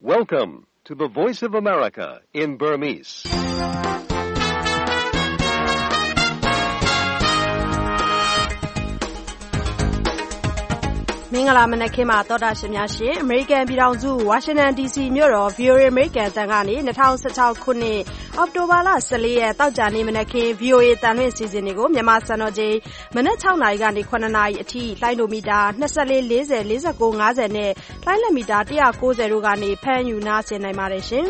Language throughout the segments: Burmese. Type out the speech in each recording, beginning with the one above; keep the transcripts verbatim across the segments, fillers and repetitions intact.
Welcome to the Voice of America in Burmese. ။မင်္ဂလာမနက်ခင်းပါသောတာရှင်များရှင်အမေရိကန်ပြည်ထောင်စုဝါရှင်တန် ဒီ စီ မြို့တော် ဗွီအိုအေ အမေရိကန်အသံကနေ၂၀၁၆ခုနှစ်အောက်တိုဘာလ၁၄ရက်တောက်ကြနေ့မနက်ခင်း ဗွီအိုအေ တန်လွင့်အစီအစဉ်တွေကိုမြန်မာစံတော်ချိန်မနက်၆နာရီကနေ၇နာရီအထိလိုင်းဒိုမီတာ၂၄ ၄၀ ၄၉ ၅၀နဲ့လိုင်းလက်မီတာ၁၉၀တို့ကနေဖမ်းယူနားဆင်နိုင်ပါတယ်ရှင်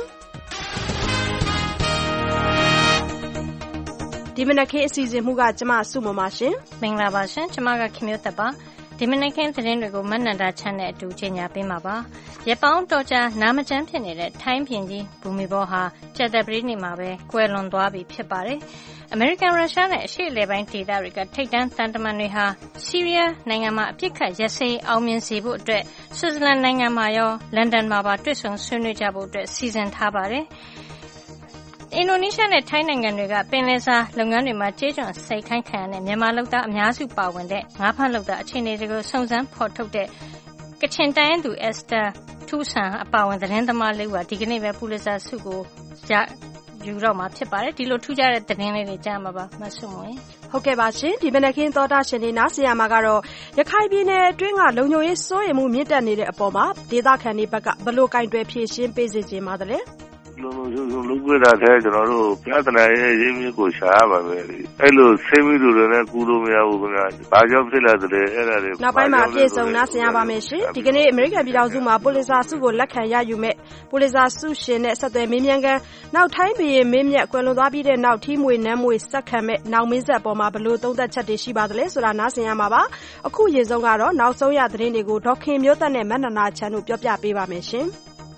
။ဒီမနက်ခင်းအစီအစဉ်မှုကကျမစုမပါရှင်။မင်္ဂလာပါရှင်။ကျမကခင်မျိုးသက်ပါ။ဒီမနက်ခင်းသတင်းတွေကိုမနန္ဒာချမ်းနဲ့အတူကြေညာပေးမှာပါ။ရက်ပေါင်းတော်ကြာနာမကျန်းဖြစ်နေတဲ့ထိုင်းပြည်ကြီးဘူမီဘောဟာကြာသပတေးနေ့မှာပဲကွယ်လွန်သွားပြီဖြစ်ပါတယ်။အမေရိကန်ရုရှားနဲ့အရှေ့အလယ်ပိုင်းဒေသတွေကထိပ်တန်းတန်တမန်တွေဟာဆီးရီးယားနိုင်ငံမှာအပြစ်ခတ်ရစဲအောင်မြင်စေဖို့အတွက်ဆွစ်ဇာလန်နိုင်ငံမှာရောလန်ဒန်မှာပါတွေ့ဆုံဆွေးနွေးကြဖို့အတွက်စီစဉ်ထားပါတယ်။အင်ဒိုနီးရှားနဲ့ထိုင်းနိုင်ငံတွေကပင်လယ်စာလုပ်ငန်းတွေမှာကြေးကျွန်စိတ်ခိုင်းခံရတဲ့မြန်မာလုပ်သားအများစုပါဝင်တဲ့ငါးဖမ်းလုပ်သားအခြေအနေတွေကိုစုံစမ်းဖော်ထုတ်တဲ့ကချင်တိုင်းသူအက်စတာထူးဆန်အပါဝင်သတင်းသမားလေးကဒီကနေ့ပဲပူလစ်ဇာဆုကိုရယူတော့မှာဖြစ်ပါတယ်ဒီလိုထူးခြားတဲ့သတင်းလေးတွေကြားမှာပါမဆုမွေဟုတ်ကဲ့ပါရှင်ဒီမနက်ခင်းသောတာရှင်တွေနားဆင်ရမှာကတော့ရခိုင်ပြည်နယ်အတွင်းကလုံခြုံရေးစိုးရိမ်မှုမြင့်တက်နေတဲ့အပေါ်မှာဒေသခံတွေဘက်ကဘလို့ကင်တွယ်ဖြည့်ရှင်းပေးစေချင်ပါတယ်လုံးလုံးလုံးလုံးပြတာတဲ့ကျွန်တော်တို့ပြဿနာရဲ့ရင်းမြစ်ကိုရှာရပါမယ်လေအဲ့လိုဆေးမိသူတွေနဲ့ကူလို့မရဘူးခင်ဗျာဘာကြောင့်ဖြစ်လာသလဲအဲ့ဒါတွေနောက်ပိုင်းမှာအပြည့်စုံနားဆင်ရပါမယ်ရှင်ဒီကနေ့အမေရိကန်ပြည်ထောင်စုမှာပူလစ်ဇာဆုကိုလက်ခံရယူမဲ့ပူလစ်ဇာဆုရှင်နဲ့ဆက်သွယ်မေးမြန်းခန်းနောက်ထိုင်းပြည်မင်းမြတ်ကွယ်လွန်သွားပြီးတဲ့နောက်ထီးမွေနမ်းမွေဆက်ခံမဲ့နောက်မင်းဆက်ပေါ်မှာဘလို့သုံးသက်ချက်တွေရှိပါသလဲဆိုတာနားဆင်ရမှာပါအခုရေဆုံးကတော့နောက်ဆုံးရသတင်းတွေကိုဒေါခင်မျိုးသက်နဲ့မနန္ဒာချမ်းတို့ပြောပြပေးပါမယ်ရှင်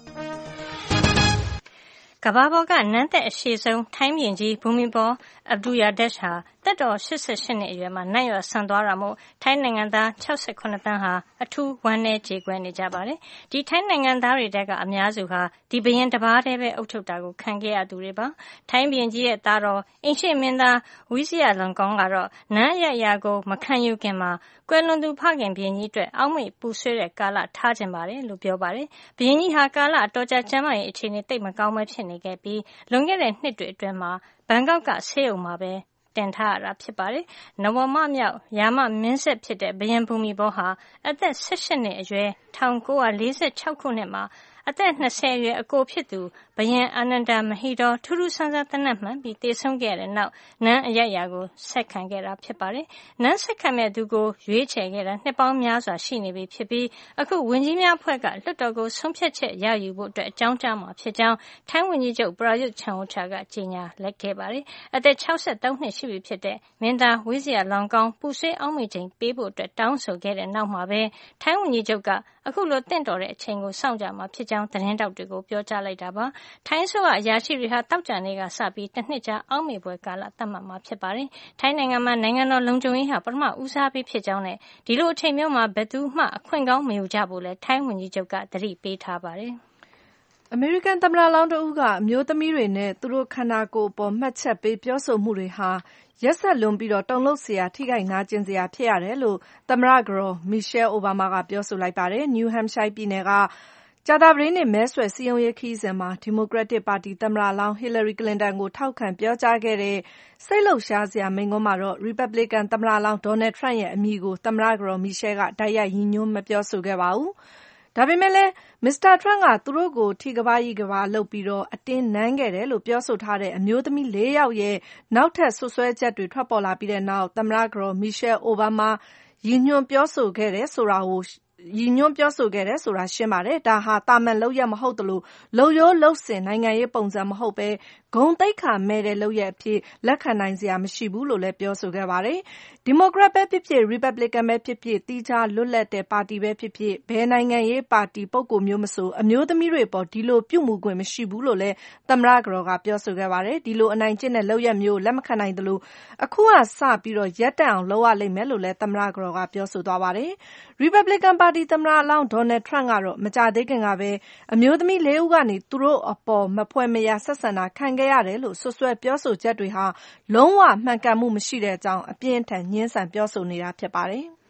ကမ္ဘာပေါ်ကနန်းသက်အရှည်ဆုံးထိုင်းဘုရင်ကြီးဘူမီဘောအဗ်ဒူရာဒက်ရှ်ဟာသက်တော်၈၈နှစ်အရွယ်မှာနတ်ရွာစံသွားတာမို့ထိုင်းနိုင်ငံသား၆၇သန်းဟာအထူးဝမ်းနည်းကြေကွဲနေကြပါတယ်။ဒီထိုင်းနိုင်ငံသားတွေတဲကအများစုဟာဒီဘုရင်တစ်ပါးတည်းပဲအုပ်ချုပ်တာကိုခံခဲ့ရသူတွေပါ။ထိုင်းဘုရင်ကြီးရဲ့သားတော်အင်ရှေမင်းသားဝီဇီယာလွန်ကောင်းကတော့နန်းအရရာကိုမခံယူခင်မှာကွယ်လွန်သူဖခင်ဘုရင်ကြီးအတွက်အောက်မေ့ပူဆွေးတဲ့ကာလထားခြင်းပါတယ်လို့ပြောပါတယ်။ဘုရင်ကြီးဟာကာလအတော်ကြာကျန်းမာရေးအခြေအနေသိပ်မကောင်းပဲဖြစ်နေခဲ့ပြီးလွန်ခဲ့တဲ့နှစ်တွေအတွင်းမှာဘန်ကောက်ကဆေးရုံမှာပဲတင်ထားရတာဖြစ်ပါတယ်။နဝမမြောက်ရာမမင်းဆက်ဖြစ်တဲ့ဘုရင်ဘူမီဘောဟာအသက်၁၈နှစ်အရွယ်၁၉၄၆ခုနှစ်မှာအသက်၂၀အရွယ်အကိုဖြစ်သူဘုရင်အာနန္ဒာမဟီဒေါထူးထူးဆန်းဆန်းသေနတ်မှန်ပြီးသေဆုံးခဲ့တဲ့နောက်နန်းအရရာကိုဆက်ခံခဲ့တာဖြစ်ပါတယ်။နန်းဆက်ခံမဲ့သူကိုရွေးချယ်ခဲ့တာနှစ်ပေါင်းများစွာရှိနေပြီဖြစ်ပြီးအခုဝန်ကြီးများအဖွဲ့ကလွှတ်တော်ကိုဆုံးဖြတ်ချက်ရယူဖို့အတွက်အကြောင်းကြားမှာဖြစ်ကြောင်းထိုင်းဝန်ကြီးချုပ်ပရာယွတ်ချန်အိုချာကကြေညာလိုက်ခဲ့ပါတယ်။အသက်၆၃နှစ်ရှိပြီဖြစ်တဲ့မင်းသားဝီဇီယာလောင်ကောင်းပူဆွေးအောက်မေ့ချိန်ပေးဖို့အတွက်တောင်းဆိုခဲ့တဲ့နောက်မှာပဲထိုင်းဝန်ကြီးချုပ်ကအခုလိုတင့်တော်တဲ့အချိန်ကိုစောင့်ကြမှာဖြစ်ကြောင်းသတင်းတောက်တွေကိုပြောကြားလိုက်တာပါထိုင်းဆိုအရာရှိတွေဟာတောက်ကြနေကစပြီးတစ်နှစ်ကြာအောက်မေ့ပွဲကာလသတ်မှတ်မှာဖြစ်ပါတယ်ထိုင်းနိုင်ငံမှာနိုင်ငံတော်လုံခြုံရေးဟာပထမဦးစားပေးဖြစ်ကြောင်းနဲ့ဒီလိုအချိန်မျိုးမှာဘယ်သူမှအခွင့်ကောင်းမယူကြဘူးလဲထိုင်းဝန်ကြီးချုပ်ကသတိပေးထားပါတယ်အမေရိကန်သမ္မတလောင်းတဦးကအမျိုးသမီးတွေနဲ့သူတို့ခန္ဓာကိုယ်ပေါ်မှတ်ချက်ပေးပြောဆိုမှုတွေဟာရက်ဆက်လွန်ပြီးတော့တုန်လှုပ်စရာထိခိုက်နာကျင်စရာဖြစ်ရတယ်လို့သမ္မတကတော်မီရှဲအိုဘားမားကပြောဆိုလိုက်ပါတယ်နယူးဟမ်ရှိုင်းပြည်နယ်ကကြာသပတေးနေ့မဲဆွယ်စည်းရုံးရေးခရီးစဉ်မှာဒီမိုကရက်တစ်ပါတီသမ္မတလောင်းဟီလာရီကလင်တန်ကိုထောက်ခံပြောကြားခဲ့တဲ့စိတ်လှုပ်ရှားစရာမိန့်ခွန်းမှာတော့ရီပတ်ဘလစ်ကန်သမ္မတလောင်းဒေါ်နယ်ထရန့်ရဲ့အမည်ကိုသမ္မတကတော်မီရှဲကတိုက်ရိုက်ရည်ညွှန်းမပြောဆိုခဲ့ပါဘူးဒါပေမဲ့လည်းမစ္စတာထရန့်ကသူတို့ကိုထိကဘာကြီးကဘာလုပ်ပြီးတော့အတင်းနမ်းခဲ့တယ်လို့ပြောဆိုထားတဲ့အမျိုးသမီး၄ယောက်ရဲ့နောက်ထပ်ဆွဆွဲချက်တွေထွက်ပေါ်လာပြီးတဲ့နောက်သမ္မတကတော်မီရှဲအိုဘားမားရည်ညွှန်းပြောဆိုခဲ့တယ်ဆိုတာကိုရည်ညွှန်းပြောဆိုခဲ့တယ်ဆိုတာရှင်းပါတယ်ဒါဟာတာမန်လုပ်ရမဟုတ်တလို့လုံရိုးလုံစင်နိုင်ငံရေးပုံစံမဟုတ်ပဲဂုံတိတ်ခါမဲ့တဲ့လုပ်ရအဖြစ်လက်ခံနိုင်စရာမရှိဘူးလို့လည်းပြောဆိုခဲ့ပါတယ်ဒီမိုကရက်ပဲဖြစ်ဖြစ်ရီပတ်ဘလစ်ကန်ပဲဖြစ်ဖြစ်တီးခြားလွတ်လပ်တဲ့ပါတီပဲဖြစ်ဖြစ်ဘယ်နိုင်ငံရေးပါတီပုဂ္ဂိုလ်မျိုးမဆိုအမျိုးသမီးတွေပေါ်ဒီလိုပြုမှုခွင့်မရှိဘူးလို့လည်းသမ္မတကတော်ကပြောဆိုခဲ့ပါတယ်ဒီလိုအနိုင်ကျင့်တဲ့လုပ်ရမျိုးလက်မခံနိုင်သလိုအခုကစပြီးတော့ရက်တက်အောင်လုပ်ရလိမ့်မယ်လို့လည်းသမ္မတကတော်ကပြောဆိုသွားပါတယ်ရီပတ်ဘလစ်ကန်ပါတီသမ္မတအလောင်းဒေါ်နယ်ထရန့်ကတော့မကြသေးခင်ကပဲအမျိုးသမီးလေးဦးကနေသူတို့အပေါ်မဖွဲ့မရဆက်ဆံတာခံခဲ့ရတယ်လို့ဆွဆွဲပြောဆိုချက်တွေဟာလုံးဝမှန်ကန်မှုမရှိတဲ့အကြောင်းအပြင်းထန်ညှင်းဆန်ပြောဆိုနေတာဖြစ်ပါတယ်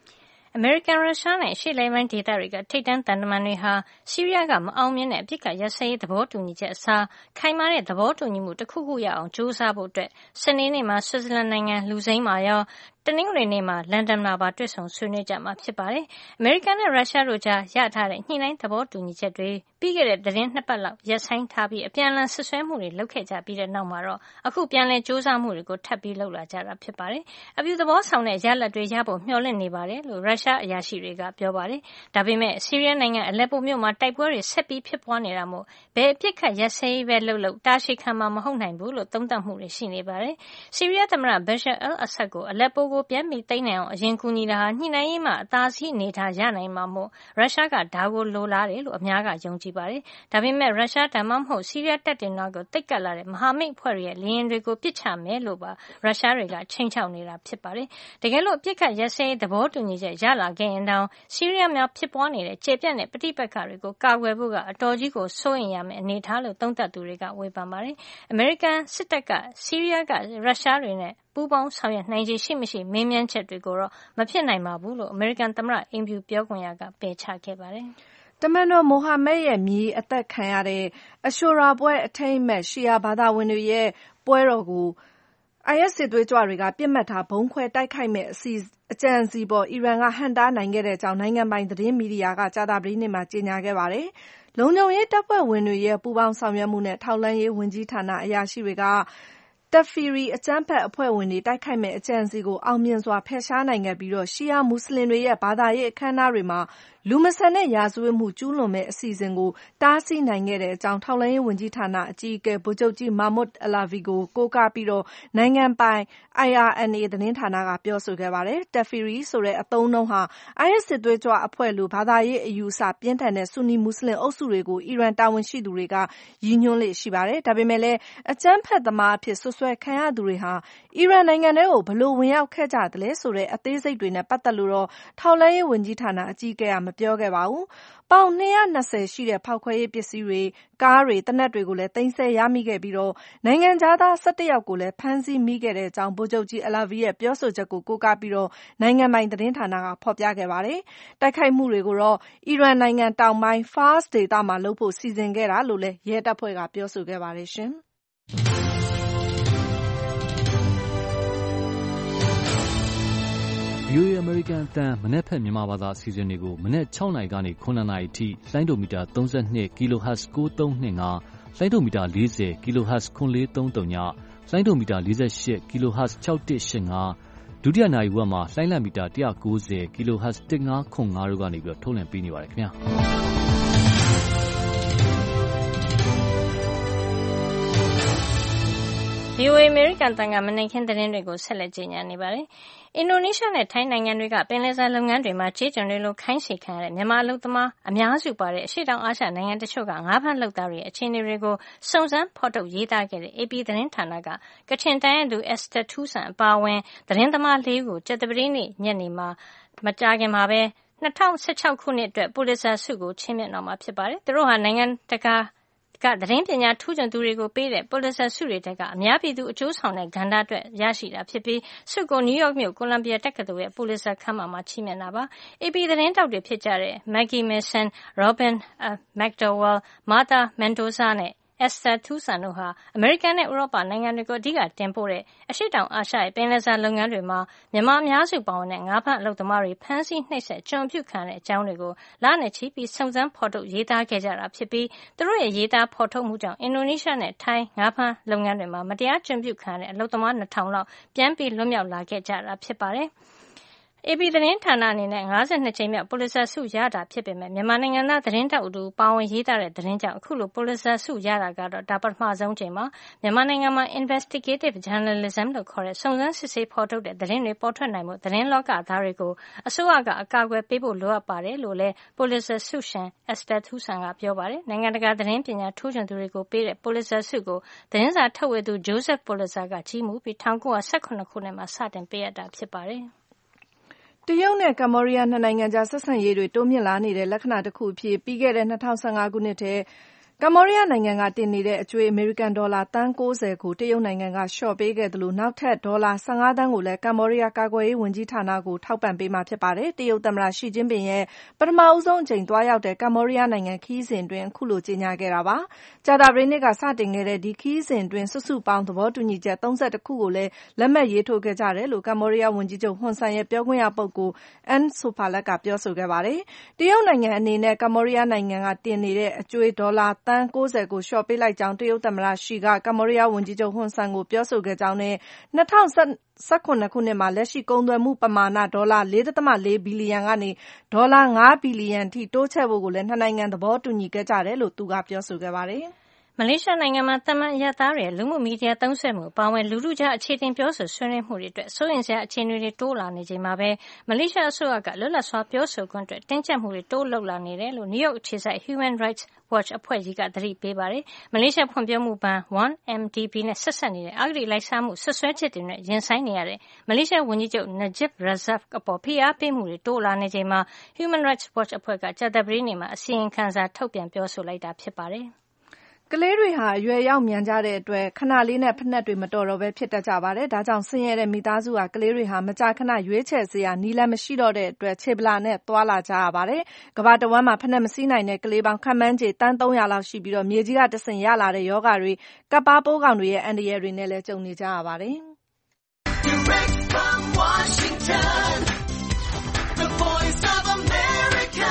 အမေရိကန်ရုရှားနဲ့ရှေ့လေးပိုင်းဒေသတွေကထိပ်တန်းသံတမန်တွေဟာဆီးရီးယားကမအောင်မြင်တဲ့အပစ်အခတ်ရပ်စဲရေးသဘောတူညီချက်အစားခိုင်မာတဲ့သဘောတူညီမှုတစ်ခုခုရအောင်ကြိုးစားဖို့အတွက်စနေနေ့မှာဆွစ်ဇာလန်နိုင်ငံလူစိမ်းမှာရောတနင်္ဂနွေနေ့မှာလန်ဒန်မှာပါတွေ့ဆုံဆွေးနွေးကြမှာဖြစ်ပါတယ်။အမေရိကန်နဲ့ရုရှားတို့ကြားရထားတဲ့ညှိနှိုင်းသဘောတူညီချက်တွေပြီးခဲ့တဲ့သတင်းနှစ်ပတ်လောက်ရပ်ဆိုင်းထားပြီးအပြန်အလှန်ဆွဆွဲမှုတွေလုပ်ခဲ့ကြပြီးတဲ့နောက်မှာတော့အခုပြန်လည်စ조사မှုတွေကိုထပ်ပြီးလုပ်လာကြတာဖြစ်ပါတယ်။အပြုသဘောဆောင်တဲ့ရလဒ်တွေရဖို့မျှော်လင့်နေပါတယ်လို့ရုရှားအရာရှိတွေကပြောပါတယ်။ဒါပေမဲ့ဆီးရီးယားနိုင်ငံအလက်ပိုမြို့မှာတိုက်ပွဲတွေဆက်ပြီးဖြစ်ပွားနေတာမို့ဘယ်အပြစ်ခတ်ရပ်စဲရေးပဲလုပ်လို့တာရှည်ခံမှာမဟုတ်နိုင်ဘူးလို့သုံးသပ်မှုတွေရှိနေပါတယ်။ဆီးရီးယားသမ္မတဘရှာအယ်အဆတ်ကိုအလက်ပိုကိုပြန်ပြီးသိမ်းနိုင်အောင်အရင်ကူညီတာဟာညှိနှိုင်းရေးမှာအသာစီးအနေထားရနိုင်မှာမို့ရုရှားကဒါကိုလိုလားတယ်လို့အများကယုံကြည်ပါတယ်။ဒါပေမဲ့ရုရှားဒါမှမဟုတ်ဆီးရီးယားတပ်တွေနောက်ကိုတိတ်ကပ်လာတဲ့မဟာမိတ်အဖွဲ့တွေရဲ့လေယာဉ်တွေကိုပစ်ချမယ်လို့ပါရုရှားတွေကချိန်ချောက်နေတာဖြစ်ပါတယ်။တကယ်လို့အပြစ်ခတ်ရပ်စဲရေးသဘောတူညီချက်ရလာခဲ့ရင်တောင်ဆီးရီးယားမှာဖြစ်ပွားနေတဲ့ကျေပြန့်တဲ့ပဋိပက္ခတွေကိုကာကွယ်ဖို့ကအတော်ကြီးကိုစိုးရိမ်ရမယ့်အနေအထားလို့သုံးသပ်သူတွေကဝေဖန်ပါတယ်။အမေရိကန်စစ်တပ်ကဆီးရီးယားကရုရှားတွေနဲ့ပူးပေါင်းဆောင်ရွက်နိုင်ခြေရှိမရှိမေးမြန်းချက်တွေကိုတော့မဖြစ်နိုင်ပါဘူးလို့အမေရိကန်သမ္မတအိမ်ဖြူပြောခွင့်ရကပယ်ချခဲ့ပါတယ်။တမန်တော်မိုဟာမက်ရဲ့မြေအသက်ခံရတဲ့အရှူရာပွဲအထိမ်းအမှတ်ရှီယာဘာသာဝင်တွေရဲ့ပွဲတော်ကို အိုင်အက်စ်စစ်သွေးကြွတွေကပစ်မှတ်ထားဗုံးခွဲတိုက်ခိုက်မဲ့အစီအကြံအစီပေါ်အီရန်ကဟန့်တားနိုင်ခဲ့တဲ့အကြောင်းနိုင်ငံပိုင်သတင်းမီဒီယာကကြာသပတေးနေ့မှာကြေညာခဲ့ပါတယ်။လုံခြုံရေးတပ်ဖွဲ့ဝင်တွေရဲ့ပူးပေါင်းဆောင်ရွက်မှုနဲ့ထောက်လှမ်းရေးဝန်ကြီးဌာနအရာရှိတွေကတက်ဖီရီအကြမ်းဖက်အဖွဲ့ဝင်တွေတိုက်ခိုက်မဲ့အကြံအစီကိုအောင်မြင်စွာဖယ်ရှားနိုင်ခဲ့ပြီးတော့ရှီယာမွတ်စလင်တွေရဲ့ဘာသာရေးအခမ်းအနားတွေမှာလူမဆန်တဲ့ရာဇဝတ်မှုကျူးလွန်မဲ့အစီအစဉ်ကိုတားဆီးနိုင်ခဲ့တဲ့အကြောင်းထောက်လှမ်းရေးဝန်ကြီးဌာနအကြီးအကဲဗိုလ်ချုပ်ကြီးမာမွတ်အလာဗီကိုကိုးကားပြီးတော့နိုင်ငံပိုင် အိုင်အာအန်အေ သတင်းဌာနကပြောဆိုခဲ့ပါတယ်။တက်ဖီရီဆိုတဲ့အသုံးအနှုန်းဟာ အိုင်အက်စ်စစ်သွေးကြွအဖွဲ့လိုဘာသာရေးအယူအဆပြင်းထန်တဲ့ဆူနီမွတ်စလင်အုပ်စုတွေကိုအီရန်တာဝန်ရှိသူတွေကရည်ညွှန်းလေ့ရှိပါတယ်။ဒါပေမဲ့လည်းအကြမ်းဖက်သမားအဖြစ်ဆွဆွဲခံရသူတွေဟာအီရန်နိုင်ငံထဲကိုဘလို့ဝင်ရောက်ခဲ့ကြတယ်လဲဆိုတဲ့အသေးစိတ်တွေနဲ့ပတ်သက်လို့တော့ထောက်လှမ်းရေးဝန်ကြီးဌာနအကြီးအကဲကမပြောခဲ့ပါဘူး။ပေါင်၂၂၀ရှိတဲ့ဖောက်ခွဲရေးပစ္စည်းတွေကားတွေတနက်တွေကိုလည်းသိမ်းဆည်းရမိခဲ့ပြီးတော့နိုင်ငံသားသား၁၁ယောက်ကိုလည်းဖမ်းဆီးမိခဲ့တဲ့အကြောင်းဗိုလ်ချုပ်ကြီးအလာဗီရဲ့ပြောဆိုချက်ကိုကိုးကားပြီးတော့နိုင်ငံပိုင်သတင်းဌာနကဖော်ပြခဲ့ပါတယ်။တိုက်ခိုက်မှုတွေကိုတော့အီရန်နိုင်ငံတောင်ပိုင်း Fars ဒေသမှာလုပ်ဖို့စီစဉ်ခဲ့တာလို့လည်းရဲတပ်ဖွဲ့ကပြောဆိုခဲ့ပါတယ်ရှင်။ဗီအိုအေ အမေရိကန်အသံမနက်ဖြန်မြန်မာဘာသာအစီအစဉ်တွေကိုမနက်၆နာရီကနေ၇နာရီထိလိုင်းဒိုမီတာ၃၂ kHz ၉၃၂၅လိုင်းဒိုမီတာ၄၀ kHz ၇၄၃၃ညလိုင်းဒိုမီတာ၄၈ kHz ၆၁၈၅ဒုတိယနာရီဝက်မှာလိုင်းလံမီတာ၁၉၀ kHz ၁၅၇၅တို့ကနေပြီးတော့ထုတ်လွှင့်ပေးနေပါတယ်ခင်ဗျာဗီအိုအေအမေရိကန်တန်ကမနေ့ကသတင်းတွေကိုဆက်လက်ကြီးညာနေပါတယ်။အင်ဒိုနီးရှားနဲ့ထိုင်းနိုင်ငံတွေကပင်လယ်စာလုပ်ငန်းတွေမှာကြေးကျွန်တွေလိုခိုင်းစေခံရတဲ့မြန်မာအလုပ်သမားအများစုပါတဲ့အရှေ့တောင်အာရှနိုင်ငံတချို့ကငါးဖမ်းလုပ်သားတွေအခြေအနေတွေကိုစုံစမ်းဖော်ထုတ်ရေးသားခဲ့တဲ့ အေပီ သတင်းဌာနကကချင်တိုင်းရင်းသူအက်စတာထူးဆန်အပါအဝင်သတင်းသမားလေးကိုကြာသပတေးနေ့ညနေမှာမကြာခင်မှာပဲ၂၀၁၆ခုနှစ်အတွက်ပူလစ်ဇာဆုကိုချီးမြှင့်တော့မှာဖြစ်ပါတယ်။သူတို့ဟာနိုင်ငံတကာကသတင်းပညာထူးချွန်သူတွေကိုပေးတဲ့ပူလစ်ဇာဆုတွေကအများပြည်သူအကျိုးဆောင်တဲ့ကဏ္ဍအတွက်ရရှိတာဖြစ်ပြီးဆုကိုနယူးယောက်မြို့ကိုလံဘီယာတက္ကသိုလ်ရဲ့ပူလစ်ဇာခန်းမမှာချီးမြှင့်တာပါ။ အေပီ သတင်းတောက်တွေဖြစ်ကြတဲ့ Maggie Mason, Robin uh, McDowell, Martha Mendoza နဲ့အက်စတာထူးဆန်တို့ဟာအမေရိကန်နဲ့ဥရောပနိုင်ငံတွေကိုအဓိကတင်ပို့တဲ့အရှေ့တောင်အာရှရဲ့ပင်လယ်စာလုပ်ငန်းတွေမှာမြန်မာအများစုပါဝင်တဲ့ငါးဖမ်းအလုပ်သမားတွေဖမ်းဆီးနှိပ်စက်ကျွန်ပြုခံတဲ့အကြောင်းတွေကိုလနဲ့ချီပြီးစုံစမ်းဖော်ထုတ်ရေးသားခဲ့ကြတာဖြစ်ပြီးသူတို့ရဲ့ရေးသားဖော်ထုတ်မှုကြောင့်အင်ဒိုနီးရှားနဲ့ထိုင်းငါးဖမ်းလုပ်ငန်းတွေမှာမတရားကျွန်ပြုခံတဲ့အလုပ်သမားနှစ်ထောင်လောက်ပြန်ပြီးလွတ်မြောက်လာခဲ့ကြတာဖြစ်ပါတယ်။ အေပီ သတင်းဌာနအနေနဲ့၅၂ကြိမ်မြောက်ပူလစ်ဇာဆုရတာဖြစ်ပေမဲ့မြန်မာနိုင်ငံသားသတင်းတောက်အတူပါဝင်ရေးသားတဲ့သတင်းကြောင့်အခုလိုပူလစ်ဇာဆုရတာကတော့ဒါပထမဆုံးချိန်ပါမြန်မာနိုင်ငံမှာ investigative journalism လို့ခေါ်တဲ့စုံစမ်းစစ်ဆေးဖော်ထုတ်တဲ့သတင်းတွေပေါ်ထွက်နိုင်မှုသတင်းလောကသားတွေကိုအစိုးရကအကာအကွယ်ပေးဖို့လိုအပ်ပါတယ်လို့လည်းပူလစ်ဇာဆုရှင်အက်စတာထူးဆန်ကပြောပါတယ်နိုင်ငံတကာသတင်းပညာထူးချွန်သူတွေကိုပေးတဲ့ပူလစ်ဇာဆုကိုသတင်းစာထုတ်ဝေသူဂျိုးဆက်ပူလစ်ဇာကကြီးမှုပြီး၁၉၁၇ခုနှစ်မှာစတင်ပေးအပ်တာဖြစ်ပါတယ်တရုတ်နဲ့ကမ္ဘောဒီးယားနှစ်နိုင်ငံကြားဆက်ဆံရေးတွေတိုးမြင့်လာနေတဲ့လက္ခဏာတစ်ခုအဖြစ်ပြီးခဲ့တဲ့၂၀၁၅ခုနှစ်ထဲကမ္ဘောဒီးယားနိုင်ငံကတင်နေတဲ့အကြွေးအမေရိကန်ဒေါ်လာသန်း၉၀ကိုတရုတ်နိုင်ငံကလျှော့ပေးခဲ့သလိုနောက်ထပ်ဒေါ်လာ၁၅သန်းကိုလည်းကမ္ဘောဒီးယားကာကွယ်ရေးဝန်ကြီးဌာနကိုထောက်ပံ့ပေးမှာဖြစ်ပါတယ်။တရုတ်သမ္မတရှီကျင်းပင်ရဲ့ပထမဦးဆုံးအကြိမ်သွားရောက်တဲ့ကမ္ဘောဒီးယားနိုင်ငံခရီးစဉ်အတွင်းအခုလိုကြေညာခဲ့တာပါ။ကြာသပတေးနေ့ကစတင်ခဲ့တဲ့ဒီခရီးစဉ်အတွင်းစုစုပေါင်းသဘောတူညီချက်၃၁ခုကိုလည်းလက်မှတ်ရေးထိုးခဲ့ကြတယ်လို့ကမ္ဘောဒီးယားဝန်ကြီးချုပ်ဟွန်ဆန်ရဲ့ပြောခွင့်ရပုဂ္ဂိုလ် N Sophalak ကပြောဆိုခဲ့ပါတယ်။တရုတ်နိုင်ငံအနေနဲ့ကမ္ဘောဒီးယားနိုင်ငံကတင်နေတဲ့အကြွေးဒေါ်လာသန်း၉၀ကိုလျှော့ပေးလိုက်ကြောင်းတရုတ်သမ္မတရှီကကမ္ဘောဒီးယားဝန်ကြီးချုပ်ဟွန်ဆန်ကိုပြောဆိုခဲ့ကြောင်းနဲ့၂၀၁၇ခုနှစ်မှာလက်ရှိကုန်သွယ်မှုပမာဏဒေါ်လာ ၄ဒသမ ၄ ဘီလီယံကနေဒေါ်လာ၅ဘီလီယံအထိတိုးချဲ့ဖို့ကိုလည်းနှစ်နိုင်ငံသဘောတူညီခဲ့ကြတယ်လို့သူကပြောဆိုခဲ့ပါတယ်။မလေးရှားနိုင်ငံမှာသမန်အရပ်သားတွေလူမှုမီဒီယာသုံးစွဲမှုအပါအဝင်လူထုကြားအခြေတင်ပြောဆိုဆွေးနွေးမှုတွေအတွက်စိုးရိမ်စရာအခြေအနေတွေတိုးလာနေချိန်မှာပဲမလေးရှားအစိုးရကလွတ်လပ်စွာပြောဆိုခွင့်အတွက်တင်းကျပ်မှုတွေတိုးလုပ်လာနေတယ်လို့နယူးယောက်အခြေစိုက် Human Rights Watch အဖွဲ့ကြီးကသတိပေးပါတယ်။မလေးရှားဖွံ့ဖြိုးမှုဘဏ် one M D B နဲ့ဆက်စပ်နေတဲ့အဂတိလိုက်စားမှုဆွဆွဲချက်တွေနဲ့ရင်ဆိုင်နေရတဲ့မလေးရှားဝန်ကြီးချုပ် Najib Razak အပေါ်ဖိအားပေးမှုတွေတိုးလာနေချိန်မှာ Human Rights Watch အဖွဲ့ကကြာသပတေးနေ့မှာအစီရင်ခံစာထုတ်ပြန်ပြောဆိုလိုက်တာဖြစ်ပါတယ်။ကလေးတွေဟာအရွယ်ရောက်မြန်ကြတဲ့အတွက်ခဏလေးနဲ့ဖက်နှက်တွေမတော်တော့ဘဲဖြစ်တတ်ကြပါတယ်။ဒါကြောင့်ဆင်းရဲတဲ့မိသားစုဟာကလေးတွေဟာမကြာခဏရွေးချယ်စရာနည်းလမ်းမရှိတော့တဲ့အတွက်ခြေပလာနဲ့သွားလာကြရပါတယ်။ကမ္ဘာတဝန်းမှာဖက်နှက်မစီးနိုင်တဲ့ကလေးပေါင်းခန့်မှန်းခြေသန်းသုံးရာလောက်ရှိပြီးတော့မြေကြီးကတဆင့်ရလာတဲ့ရောဂါတွေကပ်ပါးပိုးကောင်တွေရဲ့အန္တရာယ်တွေနဲ့လည်းကြုံနေကြရပါတယ်။ Direct from Washington, the Voice of America,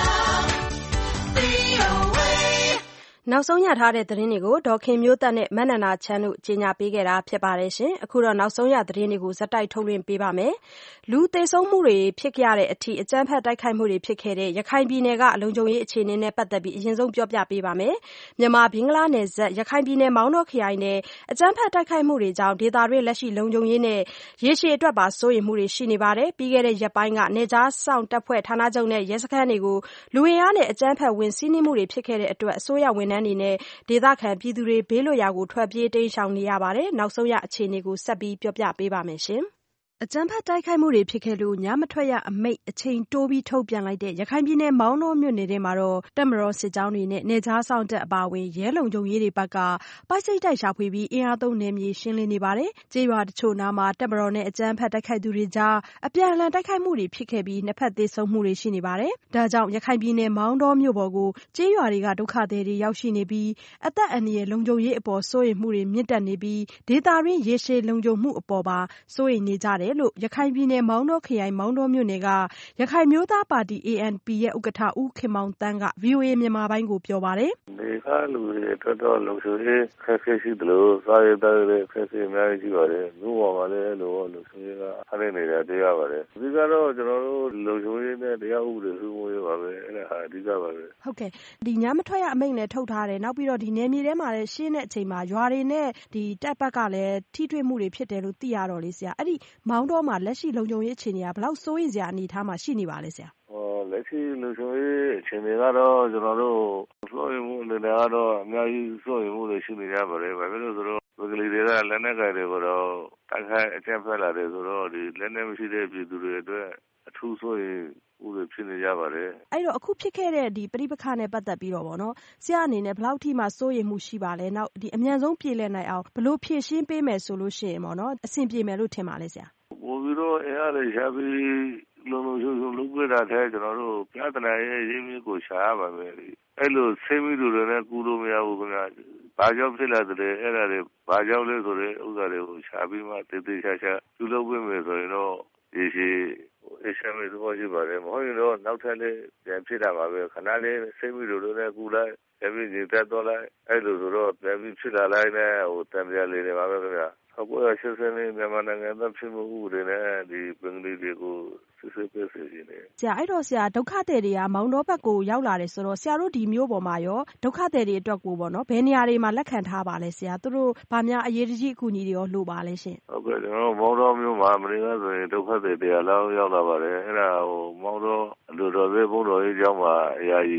V O A နောက်ဆုံးရထားတဲ့သတင်းတွေကိုဒေါ်ခင်မျိုးသက်နဲ့မနန္ဒာချမ်းတို့ကြီးညာပေးခဲ့တာဖြစ်ပါတယ်ရှင်။အခုတော့နောက်ဆုံးရသတင်းတွေကိုဇက်တိုက်ထုတ်လွှင့်ပေးပါမယ်။လူသေဆုံးမှုတွေဖြစ်ခဲ့တဲ့အထိအကြမ်းဖက်တိုက်ခိုက်မှုတွေဖြစ်ခဲ့တဲ့ရခိုင်ပြည်နယ်ကအလုံခြုံရေးအခြေအနေနဲ့ပတ်သက်ပြီးအရင်ဆုံးပြောပြပေးပါမယ်။မြန်မာဘင်္ဂလားနယ်စပ်ရခိုင်ပြည်နယ်မောင်တောခရိုင်နဲ့အကြမ်းဖက်တိုက်ခိုက်မှုတွေကြောင့်ဒေသတွင်းလက်ရှိလုံခြုံရေးနဲ့ရေရှည်အတွက်ပါစိုးရိမ်မှုတွေရှိနေပါတယ်။ပြီးခဲ့တဲ့ရက်ပိုင်းကနေကြားဆောင်တပ်ဖွဲ့ဌာနချုပ်နဲ့ရဲစခန်းတွေကိုလူဝင်အားနဲ့အကြမ်းဖက်ဝင်စီးနှင်းမှုတွေဖြစ်ခဲ့တဲ့အတွက်အစိုးရဝန်ထမ်းတွေနဲ့ဒေသခံပြည်သူတွေဘေးလွတ်ရာကိုထွက်ပြေးတိမ်းရှောင်နေရပါတယ်။နောက်ဆုံးရအခြေအနေကိုဆက်ပြီးပြောပြပေးပါမယ်ရှင်။အကြမ်းဖက်တိုက်ခိုက်မှုတွေဖြစ်ခဲ့လို့ညမထွက်ရအမိန့်အချိန်တိုးပြီးထုတ်ပြန်လိုက်တဲ့ရခိုင်ပြည်နယ်မောင်တောမြို့နယ်ထဲမှာတော့တပ်မတော်စစ်ကြောင်းတွေနဲ့နယ်ခြားစောင့်တပ်အပါအဝင်ရဲလုံခြုံရေးတွေဘက်ကပိုက်စိတ်တိုက်ရှာဖွေပြီးအင်အားသုံးနယ်မြေရှင်းလင်းနေပါတယ်။ကျေးရွာတချို့နားမှာတပ်မတော်နဲ့အကြမ်းဖက်တိုက်ခိုက်သူတွေကြားအပြန်အလှန်တိုက်ခိုက်မှုတွေဖြစ်ခဲ့ပြီးနှစ်ဖက်သေဆုံးမှုတွေရှိနေပါတယ်။ဒါကြောင့်ရခိုင်ပြည်နယ်မောင်တောမြို့ပေါ်ကိုကျေးရွာတွေကဒုက္ခသည်တွေရောက်ရှိနေပြီးအသက်အန္တရာယ်လုံခြုံရေးအပေါ်စိုးရိမ်မှုတွေမြင့်တက်နေပြီးဒေသတွင်းရေရှည်လုံခြုံမှုအပေါ်ပါစိုးရိမ်နေကြတယ်လို့ရခိုင်ပြည်နယ်မောင်တောခရိုင်မောင်တောမြို့နယ်ကရခိုင်မျိုးသားပါတီ A N P ရဲ့ဥက္ကဋ္ဌဦးခင်မောင်သန်းက V O A မြန်မာပိုင်းကိုပြောပါတယ်။ဒီကလူတွေတော်တော်လုံခြုံရေးခက်ခဲရှိတယ်လို့စားရတဲ့ခက်ခဲအများကြီးရှိပါတယ်။မြို့ပေါ်မှာလည်းလို့လုံခြုံရေးကအားနေနေတာတရားပါတယ်။ဒီကတော့ကျွန်တော်တို့လုံခြုံရေးနဲ့တရားဥပဒေစိုးမိုးရေးပါပဲအဲ့ဒါဟာအဓိကပါပဲ။ဟုတ်ကဲ့ဒီညမထွက်ရအမိန့်နဲ့ထုတ်ထားတယ်နောက်ပြီးတော့ဒီနယ်မြေထဲမှာလည်းရှင်းတဲ့အချိန်မှာရွာတွေနဲ့ဒီတပ်ဘက်ကလည်းထိတွေ့မှုတွေဖြစ်တယ်လို့သိရတော့လေဆရာအဲ့ဒီမောင်တောမှာလက်ရှိလုံခြုံရေးအခြေအနေကဘယ်လောက်စိုးရိမ်စရာအနေအထားမှာရှိနေပါလဲဆရာ။ဟောလက်ရှိလုံခြုံရေးအခြေအနေကတော့ကျွန်တော်တို့စိုးရိမ်မှုအနေနဲ့ကတော့အများကြီးစိုးရိမ်မှုတွေရှိနေကြပါတယ်။ဘာဖြစ်လို့ဆိုတော့ဒီကလေးတွေကလက်နက်ကိုင်တွေကိုတော့တိုက်ခိုက်အကြမ်းဖက်လာတယ်ဆိုတော့ဒီလက်နက်မရှိတဲ့ပြည်သူတွေအတွက်အထူးဆိုရင်ဥတွေဖြစ်နေကြပါတယ်အဲ့တော့အခုဖြစ်ခဲ့တဲ့ဒီပြိပခနဲ့ပတ်သက်ပြီးတော့ဗောနော်ဆရာအနေနဲ့ဘယ်လောက်ထိမှစိုးရိမ်မှုရှိပါလဲနောက်ဒီအမြန်ဆုံးပြည်လည်နိုင်အောင်ဘယ်လိုဖြည့်ရှင်းပေးမယ်ဆိုလို့ရှိရင်ဗောနော်အဆင်ပြေမယ်လို့ထင်ပါလဲဆရာပို့ပြီးတော့အရာတွေရှာပြီးလုံလုံချုံချုံလုပ်ပြတာတဲ့ကျွန်တော်တို့ပြဿနာရဲ့ရင်းမြစ်ကိုရှာရပါမယ်အဲ့လိုဆေးမိသူတွေနဲ့ကူလို့မရဘူးခင်ဗျာဘာကြောင့်ဖြစ်လာတဲ့အဲ့ဒါတွေဘာကြောင့်လဲဆိုတဲ့ဥစ္စာတွေကိုရှာပြီးမှတည်တည်ချာချာပြုလုပ်ပေးမယ်ဆိုရင်တော့ဒီရှိအရှမ်းမျိုးသဘောရှိပါတယ်မဟုတ်ရင်တော့နောက်ထပ်လည်းပြန်ဖြစ်တာပါပဲခဏလေးဆေးမိသူတွေနဲ့ကူလိုက်ပြန်ပြီးနေတတ်တော့လိုက်အဲ့လိုဆိုတော့ပြန်ပြီးဖြစ်လာလိုက်နဲ့ဟိုတံပြားလေးတွေပါပဲခင်ဗျာအခုရရှင်းစင်းလေးမြန်မာနိုင်ငံသားဖြစ်မှုဥပဒေနဲ့ဒီပင်လီတွေကိုစစ်စစ်ပြည့်စုံနေတယ်ဆရာအဲ့တော့ဆရာဒုက္ခသည်တွေကမောင်တောဘက်ကိုရောက်လာတယ်ဆိုတော့ဆရာတို့ဒီမျိုးပေါ်မှာရောဒုက္ခသည်တွေအတွက်ကိုပေါ့နော်ဘယ်နေရာတွေမှာလက်ခံထားပါလဲဆရာသူတို့ဗာများအရေးတကြီးအကူအညီတွေရောလိုပါလဲရှင်ဟုတ်ကဲ့ကျွန်တော်မောင်တောမျိုးမှာမင်းကဆိုရင်ဒုက္ခသည်တွေလောက်ရောက်လာပါတယ်အဲ့ဒါဟိုမောင်တောလူတော်သေးဘုံတော်ကြီးကျောင်းမှာအရာကြီး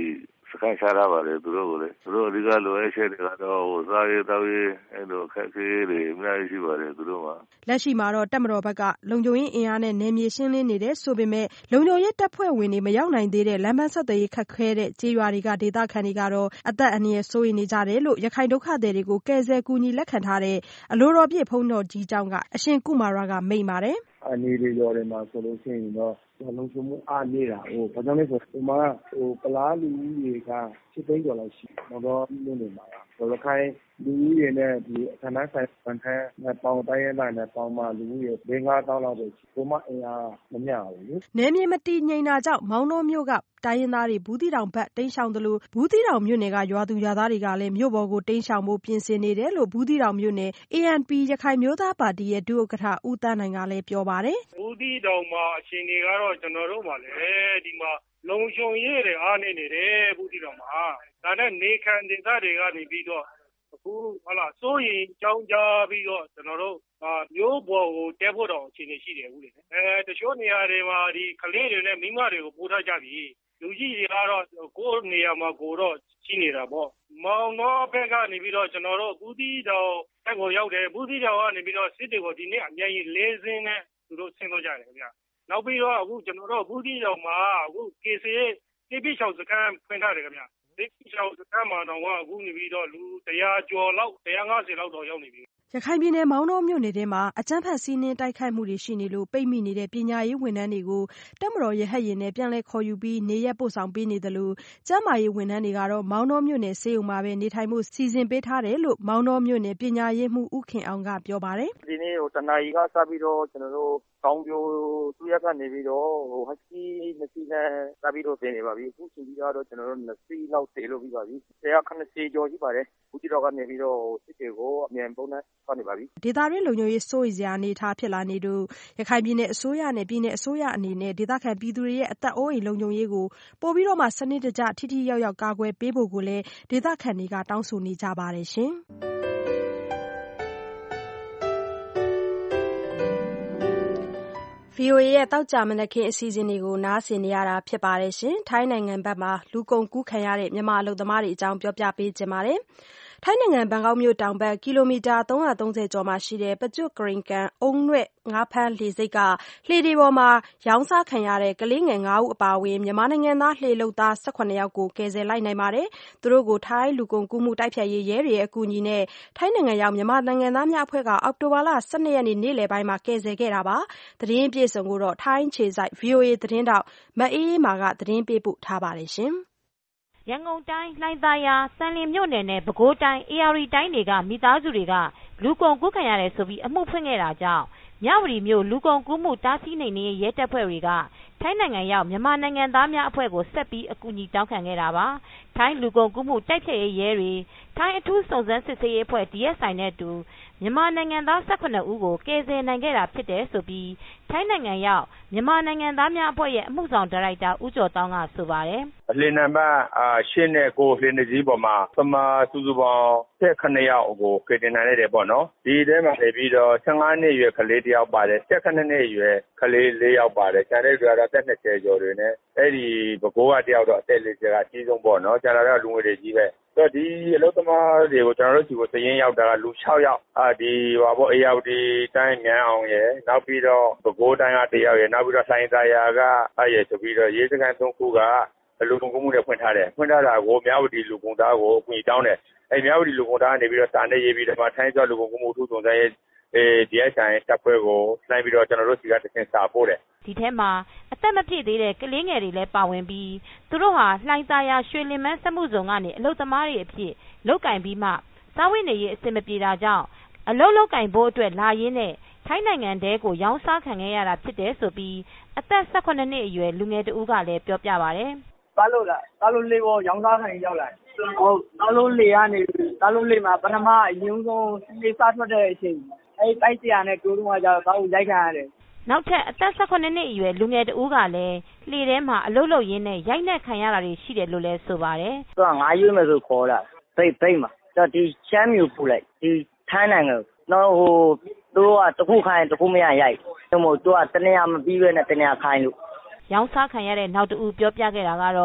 စကန်ရှာတာပါလေသူတို့ကိုလေသူတို့အဓိကလိုအပ်ချက်တွေကတော့ဟိုစားရေးတောက်ရေးအဲ့လိုအခက်အခဲတွေအများကြီးရှိပါတယ်သူတို့မှာလက်ရှိမှာတော့တပ်မတော်ဘက်ကလုံခြုံရေးအင်အားနဲ့နယ်မြေရှင်းလင်းနေတဲ့ဆိုပေမဲ့လုံခြုံရေးတပ်ဖွဲ့ဝင်တွေမရောက်နိုင်သေးတဲ့လမ်းမဆက်သွယ်ရေးခက်ခဲတဲ့ကြေးရွာတွေကဒေသခံတွေကတော့အသက်အန္တရာယ်စိုးရိမ်နေကြတယ်လို့ရခိုင်ဒုက္ခသည်တွေကိုကယ်ဆယ်ကူညီလက်ခံထားတဲ့အလိုတော်ပြည့်ဘုန်းတော်ကြီးကျောင်းကအရှင်ကုမာရကမိန့်ပါတယ်အနေတွေရော်တယ်မှာဆိုလို့ရှိရင်တော့လုံခြုံမှုအားနေတာဟိုဘာကြောင့်လဲဆိုတော့ဒီမှာဟိုပလားလူကြီးတွေကရှစ်သိန်းကျော်လောက်ရှိတော့မြို့နေမှာတော့ရခိုင်လူကြီးတွေနဲ့ဒီအခမ်းအနားဆိုင်ပန်ခန်းနဲ့ပေါင်တိုင်းရတဲ့နဲ့ပေါင်မလူကြီးတွေ၄-၅တောင်းလောက်ပဲရှိဘုမအင်အားမမျှဘူးလေနယ်မြေမတည်ငြိမ်တာကြောင့်မောင်နှောမြို့ကတိုင်းရင်းသားတွေဘူးတီတောင်ဘက်တိမ်းရှောင်သလိုဘူးတီတောင်မြို့နယ်ကရွာသူရွာသားတွေကလည်းမြို့ပေါ်ကိုတိမ်းရှောင်ဖို့ပြင်ဆင်နေတယ်လို့ဘူးတီတောင်မြို့နယ် A N P ရခိုင်မျိုးသားပါတီရဲ့ဒုဥက္ကဋ္ဌဦးတန်းနိုင်ကလည်းပြောပါတယ်ဘူးတီတောင်မှာအချိန်တွေကတော့ကျွန်တော်တို့မှာလည်းဒီမှာလုံခြုံရေးတွေအားနေနေတယ်ဘူးတီတောင်မှာဒါနဲ့နေခံဒေသတွေကနေပြီးတော့အခုဟလာစိုးရင်ကြောင်းကြပြီးတော့ကျွန်တော်တို့မျိုးပေါ်ကိုတဲဖို့တော့အခြေအနေရှိတယ်ဦးလေအဲတချို့နေရာတွေမှာဒီကလေးတွေနဲ့မိမတွေကိုပို့ထားကြပြီလူကြီးတွေကတော့ကိုယ်နေရာမှာကိုတော့ရှိနေတာပေါ့မောင်နှောဘက်ကနေပြီးတော့ကျွန်တော်တို့ဘူးတီတောင်တက်ကိုရောက်တယ်ဘူးတီတောင်ကနေပြီးတော့စစ်တွေကိုဒီနေ့အများကြီးလေးစင်းနဲ့သူတို့ဆင်းသွားကြတယ်ခင်ဗျနောက်ပြီးတော့အခုကျွန်တော်တို့ဘူးတီတောင်မှာအခု K C A တိပိချောင်စခန်းဖွင့်ထားတယ်ခင်ဗျတိပိချောင်စခန်းမှာတော့အခုနေပြီးတော့လူone hundredကျော်လောက်one hundred fiftyလောက်တော့ရောက်နေပြီရခိုင်ပြည်နယ်မောင်နှောမြို့နယ်ထဲမှာအကြမ်းဖက်စီးနင်းတိုက်ခိုက်မှုတွေရှိနေလို့ပိတ်မိနေတဲ့ပညာရေးဝန်ထမ်းတွေကိုတပ်မတော်ရဟတ်ယာဉ်နဲ့ပြန်လည်ခေါ်ယူပြီးနေရပ်ပို့ဆောင်ပေးနေတယ်လို့ကျန်းမာရေးဝန်ထမ်းတွေကတော့မောင်နှောမြို့နယ်ဆေးရုံမှာပဲနေထိုင်မှုစီစဉ်ပေးထားတယ်လို့မောင်နှောမြို့နယ်ပညာရေးမှူးဦးခင်အောင်ကပြောပါတယ်ဒီနေ့ဟိုတနာရီကစပြီးတော့ကျွန်တော်တို့ကောင်းပြိုသူရကနေပြီးတော့ဟိုဟက်စကီနှစ်စီးနဲ့စပြီးတော့ပြင်နေပါပြီအခုချိန်ကြီးကတော့ကျွန်တော်တို့နှစ်စီးလောက်တည်လို့ပြီးပါပြီone hundred fiftyကျော်ရှိပါတယ်အခုဒီတော့ကနေပြီးတော့စစ်တွေကိုအမြန်ပုံနဲ့သွားနေပါပြီဒေသတွင်းလုံခြုံရေးစိုးရိမ်စရာအနေအထားဖြစ်လာနေလို့ရခိုင်ပြည်နယ်အစိုးရနဲ့ပြည်နယ်အစိုးရအနေနဲ့ဒေသခံပြည်သူတွေရဲ့အသက်အိုးအိမ်လုံခြုံရေးကိုပို့ပြီးတော့မှစနစ်တကျထိထိရောက်ရောက်ကာကွယ်ပေးဖို့ကိုလည်းဒေသခံတွေကတောင်းဆိုနေကြပါတယ်ရှင်ဗီအိုအေရဲ့တောက်ကြမနက်ခင်းအစီအစဉ်တွေကိုနားဆင်နေရတာဖြစ်ပါတယ်ရှင်။ထိုင်းနိုင်ငံဘက်မှာလူကုန်ကူးခံရတဲ့မြန်မာအလုပ်သမားတွေအကြောင်းပြောပြပေးခြင်းပါတယ်။ထိုင်းနိုင်ငံဘန်ကောက်မြို့တောင်ဘက်ကီလိုမီတာthree hundred thirtyကျော်မှာရှိတဲ့ပကျွတ်ကရင်ကန်အုံနွဲ့ငါးဖမ်းလှေစိတ်ကလှေဒီပေါ်မှာရောင်းစားခံရတဲ့ကလေးငယ်fiveဦးအပါအဝင်မြန်မာနိုင်ငံသားလှေလုပ်သားeighteenယောက်ကိုကယ်ဆယ်လိုက်နိုင်ပါတယ်။သူတို့ကိုထိုင်းလူကုန်ကူးမှုတိုက်ဖျက်ရေးရဲတွေရဲ့အကူအညီနဲ့ထိုင်းနိုင်ငံရောက်မြန်မာနိုင်ငံသားများအဖွဲ့ကအောက်တိုဘာလtwelveရက်နေ့နေ့လယ်ပိုင်းမှာကယ်ဆယ်ခဲ့တာပါ။သတင်းပြည့်စုံကိုတော့ထိုင်းခြေစိုက် V O A သတင်းတောက်မအေးအေးမာကသတင်းပေးပို့ထားပါတယ်ရှင်။ရန်ကုန်တိုင်းလှိုင်သာယာစံလင်မြို့နယ်နဲ့ပဲခူးတိုင်းအေရဝတီတိုင်းတွေကမိသားစုတွေကလူကုန်ကူးခံရတယ်ဆိုပြီးအမှုဖွင့်ခဲ့တာကြောင့်မြဝတီမြို့လူကုန်ကူးမှုတားဆီးနှိမ်နင်းရေးရဲတပ်ဖွဲ့တွေကထိုင်းနိုင်ငံရောက်မြန်မာနိုင်ငံသားများအဖွဲ့ကိုဆက်ပြီးအကူအညီတောင်းခံခဲ့တာပါထိုင်းလူကုန်ကူးမှုတိုက်ဖျက်ရေးရဲတွေထိုင်းအထူးစုံစမ်းစစ်ဆေးရေးအဖွဲ့ D S I နဲ့အတူမြန်မာနိုင်ငံသားeighteenဦးကိုကယ်ဆယ်နိုင်ခဲ့တာဖြစ်တယ်ဆိုပြီးထိုင်းနိုင်ငံရောက်မြန်မာနိုင်ငံသားများအဖွဲ့ရဲ့အမှုဆောင်ဒါရိုက်တာဦးကျော်တောင်းကဆိုပါတယ်အလင်းနံပါတ်eightနဲ့nineလင်းနေကြီးပေါ်မှာပမာစုစုပေါင်းeighteenယောက်ကိုကယ်တင်နိုင်တယ်ပေါ့နော်ဒီထဲမှာနေပြီးတော့fifteenနှစ်အရွယ်ကလေးတစ်ယောက်ပါတယ်sevenနှစ်အရွယ်ကလေးfourယောက်ပါတယ်ကျန်တဲ့တွေကတော့twentyကျော်တွေနဲ့အဲ့ဒီဘကိုးကတယောက်တော့အသက်လေးကအကြီးဆုံးပေါ့နော်ကျန်တာတော့လူငွေတွေကြီးပဲတော့ဒီအလုပ်သမားတွေကိုကျွန်တော်တို့ဒီကိုစရင်ရောက်တာကလူsixယောက်အာဒီဟောပေါ့အေရဝတီတိုင်းမြန်အောင်ရယ်နောက်ပြီးတော့ပဲခူးတိုင်းကတယောက်ရယ်နောက်ပြီးတော့လှိုင်သာယာကအဲ့ရယ်ဆိုပြီးတော့ရေးစကန်threeခုကလူကုန်ကူးမှုတွေဖွင့်ထားတယ်ဖွင့်ထားတာကိုမြဝတီလူကုန်သားကိုအကူအညီတောင်းတယ်အဲ့မြဝတီလူကုန်သားကနေပြီးတော့စာနဲ့ရေးပြီးတော့ထိုင်းကျော်လူကုန်ကူးမှုထုစုံစမ်းရေးအဲ D S I တပ်ဖွဲ့ကိုနှိုင်းပြီးတော့ကျွန်တော်တို့စီကတခင်စာပို့တယ်ဒီထဲမှာအသက်မပြည့်သေးတဲ့ကလေးငယ်တွေလည်းပါဝင်ပြီးသူတို့ဟာလှိုင်သာယာရွှေလင်မန်းစက်မှုဇုံကနေအလုပ်သမားတွေအဖြစ်လုပ်ကင်ပြီးမှစားဝတ်နေရေးအဆင်မပြေတာကြောင့်အလုပ်လုပ်ကင်ဖို့အတွက်လာရင်းနဲ့ထိုင်းနိုင်ငံတဲကိုရောင်းစားခံခဲ့ရတာဖြစ်တယ်ဆိုပြီးအသက်eighteenနှစ်အရွယ်လူငယ်တဦးကလည်းပြောပြပါတယ်တားလို့လားတားလို့လေးပေါ်ရောင်းစားခံရောက်လာဟုတ်တားလို့လေးကနေတားလို့လေးမှာပထမအရင်ဆုံးလေးစားထွက်တဲ့အချိန်အဲ့တိုက်စရာနဲ့တိုးတော့ကြတော့တောက်ရိုက်ခံရတယ်နောက်ထပ်အသက်eighteenနှစ်အရွယ်လူငယ်တဦးကလည်းလှေထဲမှာအလုပ်လုပ်ရင်းနဲ့ရိုက်နှက်ခံရတာတွေရှိတယ်လို့လည်းဆိုပါတယ်သူကငါးရွေးမယ်ဆိုခေါ်တာသိသိမှာဒီချမ်းမြူပူလိုက်ဒီထိုင်းနိုင်ငံတော့ဟိုသူကတခုခိုင်းတခုမရရိုက်သူမို့သူကတနေရာမပြီးပဲနဲ့တနေရာခိုင်းလို့ရောင်းစားခံရတဲ့နောက်တူပြောပြခဲ့တာကတော့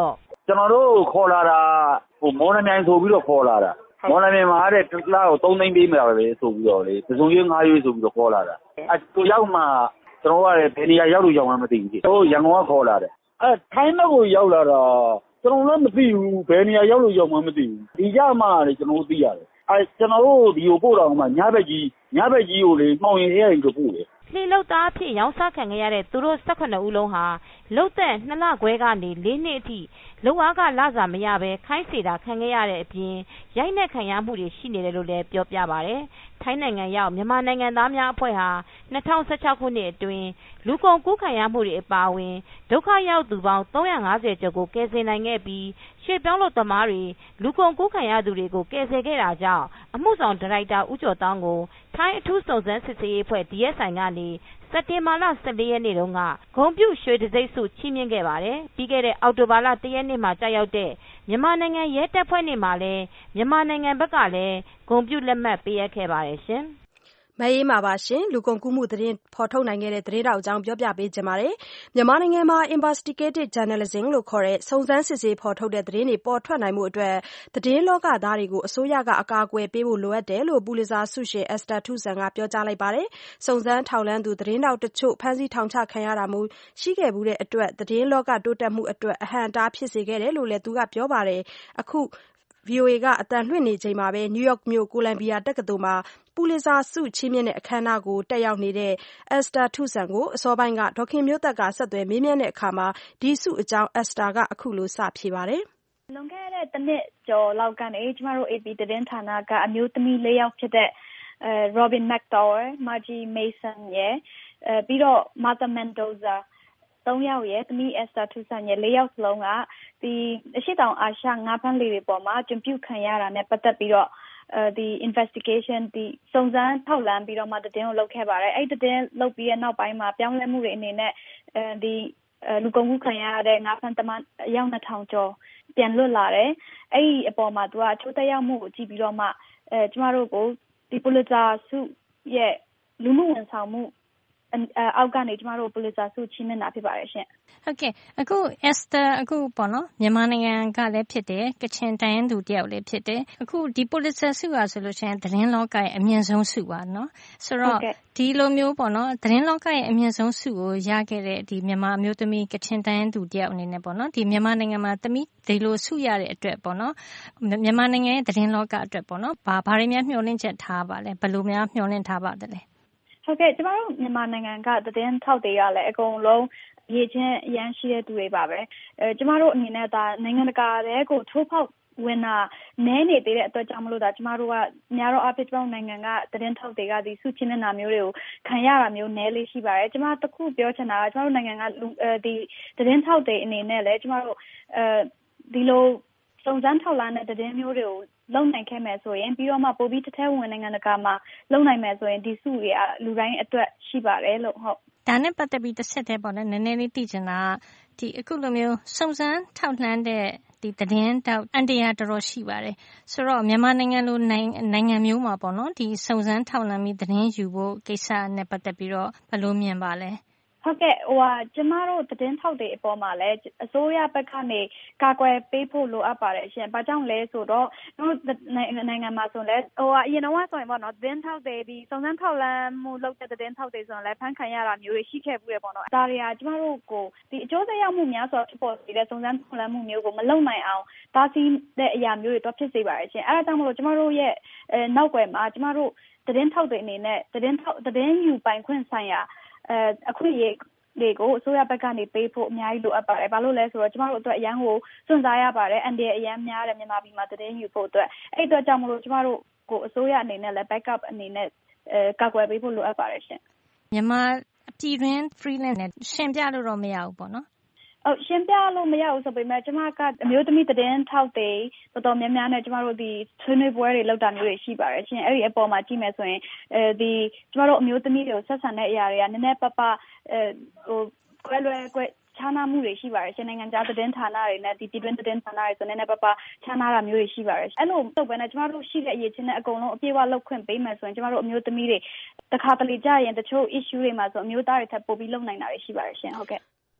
ကျွန်တော်တို့ခေါ်လာတာဟိုမော်နမြိုင်ဆိုပြီးတော့ခေါ်လာတာမော်နမြိုင်မှာတဲ့တစ်လားကိုသုံးသိန်းပေးမှာပဲဆိုပြီးတော့လေသုံးရွေးငါးရွေးဆိုပြီးတော့ခေါ်လာတာအဲသူရောက်မှကျွန်တော်ကလည်းဘယ်နေရာရောက်လို့ရောက်မှမသိဘူးကြီးတို့ရန်ကုန်ကခေါ်လာတယ်အဲထိုင်းဘက်ကိုရောက်လာတာကျွန်တော်လည်းမသိဘူးဘယ်နေရာရောက်လို့ရောက်မှမသိဘူးဒီကြမှာလေကျွန်တော်သိရတယ်အဲကျွန်တော်တို့ဒီကိုပို့တော့မှညဘက်ကြီးညဘက်ကြီးကိုလေမှောင်ရင်ရဲရင်ကိုပို့တယ်လှေလုပ်သားအဖြစ်ရောင်းစားခံရတဲ့သူတို့၁၈ဦးလုံးဟာလုတ်သက်နှစ်လခွဲကနေလေးနှစ်အထိလုံအားကလစာမရဘဲခိုင်းစေတာခံရတဲ့အပြင်ရိုက်နှက်ခံရမှုတွေရှိနေတယ်လို့လည်းပြောပြပါတယ်။ထိုင်းနိုင်ငံရောက်မြန်မာနိုင်ငံသားများအဖွဲ့ဟာ၂၀၁၆ခုနှစ်အတွင်းလူကုန်ကူးခံရမှုတွေအပါအဝင်ဒုက္ခရောက်သူပေါင်း၃၅၀ကျော်ကိုကယ်ဆယ်နိုင်ခဲ့ပြီးရွှေ့ပြောင်းလုပ်သမားတွေလူကုန်ကူးခံရသူတွေကိုကယ်ဆယ်ခဲ့တာကြောင့်အမှုဆောင်ဒါရိုက်တာဦးကျော်တောင်းကိုထိုင်းအထူးစုံစမ်းစစ်ဆေးရေးအဖွဲ့ ဒီ အက်စ် အိုင် ကနေစက်တင်ဘာလ၁၄ရက်နေ့တုန်းကဂုဏ်ပြုရွှေတံဆိပ်ဆုချီးမြှင့်ခဲ့ပါတယ်။ပြီးခဲ့တဲ့အောက်တိုဘာလ၁ရက်နေ့မှာကြာရောက်တဲ့မြန်မာနိုင်ငံရဲတပ်ဖွဲ့နေ့မှာလည်းမြန်မာနိုင်ငံဘက်ကလည်းဂုဏ်ပြုလက်မှတ်ပေးအပ်ခဲ့ပါတယ်ရှင်။မအေးမှာပါရှင်လူကုန်ကူးမှုသတင်းဖော်ထုတ်နိုင်ခဲ့တဲ့သတင်းတောက်အကြောင်းပြောပြပေးကြပါမယ်မြန်မာနိုင်ငံမှာ investigative journalism လို့ခေါ်တဲ့စုံစမ်းစစ်ဆေးဖော်ထုတ်တဲ့သတင်းတွေပေါ်ထွက်နိုင်မှုအတွက်သတင်းလောကသားတွေကိုအစိုးရကအကာအကွယ်ပေးဖို့လိုအပ်တယ်လို့ပူလစ်ဇာဆုရှင် Esther Tucson ကပြောကြားလိုက်ပါတယ်စုံစမ်းထောက်လှမ်းသူသတင်းတောက်တချို့ဖမ်းဆီးထောင်ချခံရတာမျိုးရှိခဲ့မှုတဲ့အတွက်သတင်းလောကတိုးတက်မှုအတွက်အဟန့်အတားဖြစ်စေခဲ့တယ်လို့လည်းသူကပြောပါတယ်အခုဗီအိုအေကအတန်လွှင့်နေချိန်မှာပဲနယူးယောက်မြို့ကိုလံဘီယာတက္ကသိုလ်မှာပူလစ်ဇာဆုချီးမြှင့်တဲ့အခမ်းအနားကိုတက်ရောက်နေတဲ့ Esther Tucson ကိုအစောပိုင်းကဒေါခင်မျိုးသက်ကဆက်သွယ်မေးမြန်းတဲ့အခါမှာဒီဆုအကြောင်း Esther ကအခုလိုစဖြေပါတယ်လွန်ခဲ့တဲ့တစ်နှစ်ကျော်လောက်ကနေကျမတို့ အေပီ သတင်းဌာနကအမျိုးသမီးလေးယောက်ဖြစ်တဲ့ Robin McDowell, Margie Mason ရဲ့ပြီးတော့ Martha Mendozaသုံးယောက်ရဲ့သမီး Esther Tucson ရဲ့လေးယောက်စလုံးကဒီအရှိတောင်အာရှငါးဖမ်းလှေတွေပေါ်မှာကျွန်ပြုခံရတာနဲ့ပတ်သက်ပြီးတော့ဒီ investigation ဒီစုံစမ်းထောက်လှမ်းပြီးတော့မှတည်င်းကိုလုပ်ခဲ့ပါတယ်အဲ့တည်င်းလုပ်ပြီးတဲ့နောက်ပိုင်းမှာပြောင်းလဲမှုတွေအနေနဲ့အဲဒီလူကုန်ကူးခံရတဲ့ငါးဖမ်းသမားအယောက်နှစ်ထောင်ကျော်ပြန်လွတ်လာတယ်အဲ့ဒီအပေါ်မှာသူကအချိုးသက်ရောက်မှုကိုကြည့်ပြီးတော့မှအဲကျမတို့ကိုဒီပူလစ်ဇာဆုရဲ့လူမှုဝန်ဆောင်မှုအောက်ကနေကျမတို့ပူလစ်ဇာဆုချီးမြှင့်တာဖြစ်ပါတယ်ရှင်ဟုတ်ကဲ့အခု Esther အခုပေါ့နော်မြန်မာနိုင်ငံကလည်းဖြစ်တယ်ကချင်တိုင်းသူတယောက်လည်းဖြစ်တယ်အခုဒီပူလစ်ဇာဆုကဆိုလို့ရှိရင်သတင်းလောကရဲ့အမြင့်ဆုံးဆုပါနော်ဆိုတော့ဒီလိုမျိုးပေါ့နော်သတင်းလောကရဲ့အမြင့်ဆုံးဆုကိုရခဲ့တဲ့ဒီမြန်မာအမျိုးသမီးကချင်တိုင်းသူတယောက်အနေနဲ့ပေါ့နော်ဒီမြန်မာနိုင်ငံမှာသမီးဒီလိုဆုရတဲ့အတွက်ပေါ့နော်မြန်မာနိုင်ငံရဲ့သတင်းလောကအတွက်ပေါ့နော်ဘာဘာတွေများမျှော်လင့်ချက်ထားပါလဲဘယ်လိုများမျှော်လင့်ထားပါသလဲဟုတ်ကဲ့ကျမတို့မြန်မာနိုင်ငံကသတင်းထောက်တွေကလည်းအကုန်လုံးရည်ချင်းအရန်ရှိတဲ့သူတွေပါပဲအဲကျမတို့အနေနဲ့ဒါနိုင်ငံတကာတွေကိုထိုးဖောက်ဝင်တာနဲနေသေးတဲ့အတွက်ကြောင့်မလို့ဒါကျမတို့ကများတော့အဖြစ်ကျမတို့နိုင်ငံကသတင်းထောက်တွေကဒီဆုချင်းနေတာမျိုးတွေကိုခံရတာမျိုးနဲလေးရှိပါတယ်ကျမတခုပြောချင်တာကကျမတို့နိုင်ငံကဒီသတင်းထောက်တွေအနေနဲ့လည်းကျမတို့အဲဒီလိုစုံစမ်းထောက်လှမ်းတဲ့သတင်းမျိုးတွေကိုလုံနိုင်ခဲ့မယ်ဆိုရင်ပြီးတော့မှပိုပြီးတစ်ထဲဝင်နိုင်ငံတကာမှာလုံနိုင်မယ်ဆိုရင်ဒီစုတွေကလူတိုင်းအတွက်ရှိပါတယ်လို့ဟုတ်ဒါနဲ့ပတ်သက်ပြီးတစ်ဆက်တည်းပေါ့နော်နည်းနည်းလေးသိချင်တာဒီအခုလိုမျိုးစုံစမ်းထောက်လှမ်းတဲ့ဒီသတင်းတောက်အန်တီယာတော်တော်ရှိပါတယ်ဆိုတော့မြန်မာနိုင်ငံလိုနိုင်ငံမျိုးမှာပေါ့နော်ဒီစုံစမ်းထောက်လှမ်းပြီးသတင်းယူဖို့ကိစ္စနဲ့ပတ်သက်ပြီးတော့ဘယ်လိုမြင်ပါလဲဟုတ်ကဲ့ဟိုဟာကျမတို့သတင်းထောက်တွေအပေါ်မှာလည်းအစိုးရဘက်ကနေကာကွယ်ပေးဖို့လိုအပ်ပါတယ်ရှင်။ဘာကြောင့်လဲဆိုတော့တို့နိုင်ငံမှာဆိုလည်းဟိုဟာအရင်တော့ဆိုရင်ပေါ့နော်သတင်းထောက်တွေပြီးစုံစမ်းထောက်လှမ်းမှုလုပ်တဲ့သတင်းထောက်တွေဆိုရင်လည်းဖမ်းခံရတာမျိုးတွေရှိခဲ့ဘူးရပေါ့နော်။ဒါတွေကကျမတို့ကိုဒီအကျိုးသက်ရောက်မှုများစွာဖြစ်ပေါ်စေတဲ့စုံစမ်းထောက်လှမ်းမှုမျိုးကိုမလုပ်နိုင်အောင်တားဆီးတဲ့အရာမျိုးတွေတော့ဖြစ်စေပါတယ်ရှင်။အဲဒါကြောင့်မလို့ကျမတို့ရဲ့အဲနောက်ွယ်မှာကျမတို့သတင်းထောက်တွေအနေနဲ့သတင်းထောက်သတင်းယူပိုင်ခွင့်ဆိုင်ရာအဲအခုရေတွေကိုအစိုးရဘက်ကနေပေးဖို့အများကြီးလိုအပ်ပါတယ်။ဘာလို့လဲဆိုတော့ကျမတို့အတွက်အရန်ကိုစွန့်စားရပါတယ်။အန်ဒီအရန်များတယ်မြန်မာပြည်မှာသတင်းယူဖို့အတွက်အဲ့အတွက်ကြောင့်မလို့ကျမတို့ကိုအစိုးရအနေနဲ့လည်း backup အနေနဲ့အဲကာကွယ်ပေးဖို့လိုအပ်ပါတယ်ရှင်။မြန်မာပြည်တွင်း freelance နဲ့ရှင်းပြလို့တော့မရဘူးပေါ့နော်။ဟုတ်ရှင်းပြလို့မရဘူးဆိုပေမဲ့ကျမကအမျိုးသမီးသတင်းထောက်တွေတော်တော်များများနဲ့ကျမတို့ဒီဆွေးနွေးပွဲတွေလုပ်တာမျိုးတွေရှိပါတယ်ရှင်အဲ့ဒီအပေါ်မှာကြည့်မယ်ဆိုရင်အဲဒီကျမတို့အမျိုးသမီးတွေကိုဆက်ဆံတဲ့အရာတွေကနည်းနည်းပပအဲဟိုကွဲလွဲကွဲခြားနားမှုတွေရှိပါတယ်ရှင်နိုင်ငံခြားသတင်းဌာနတွေနဲ့ဒီပြည်တွင်းသတင်းဌာနတွေဆိုနည်းနည်းပပခြားနားတာမျိုးတွေရှိပါတယ်အဲ့လိုတော့ပဲနဲ့ကျမတို့ရှိတဲ့အရေးချင်းနဲ့အကုန်လုံးအပြည့်အဝလုပ်ခွင့်ပေးမယ်ဆိုရင်ကျမတို့အမျိုးသမီးတွေတခါတလေကြာရင်တချို့ issue တွေမှာဆိုအမျိုးသားတွေထပ်ပို့ပြီးလုပ်နိုင်တာတွေရှိပါတယ်ရှင်ဟုတ်ကဲ့ပ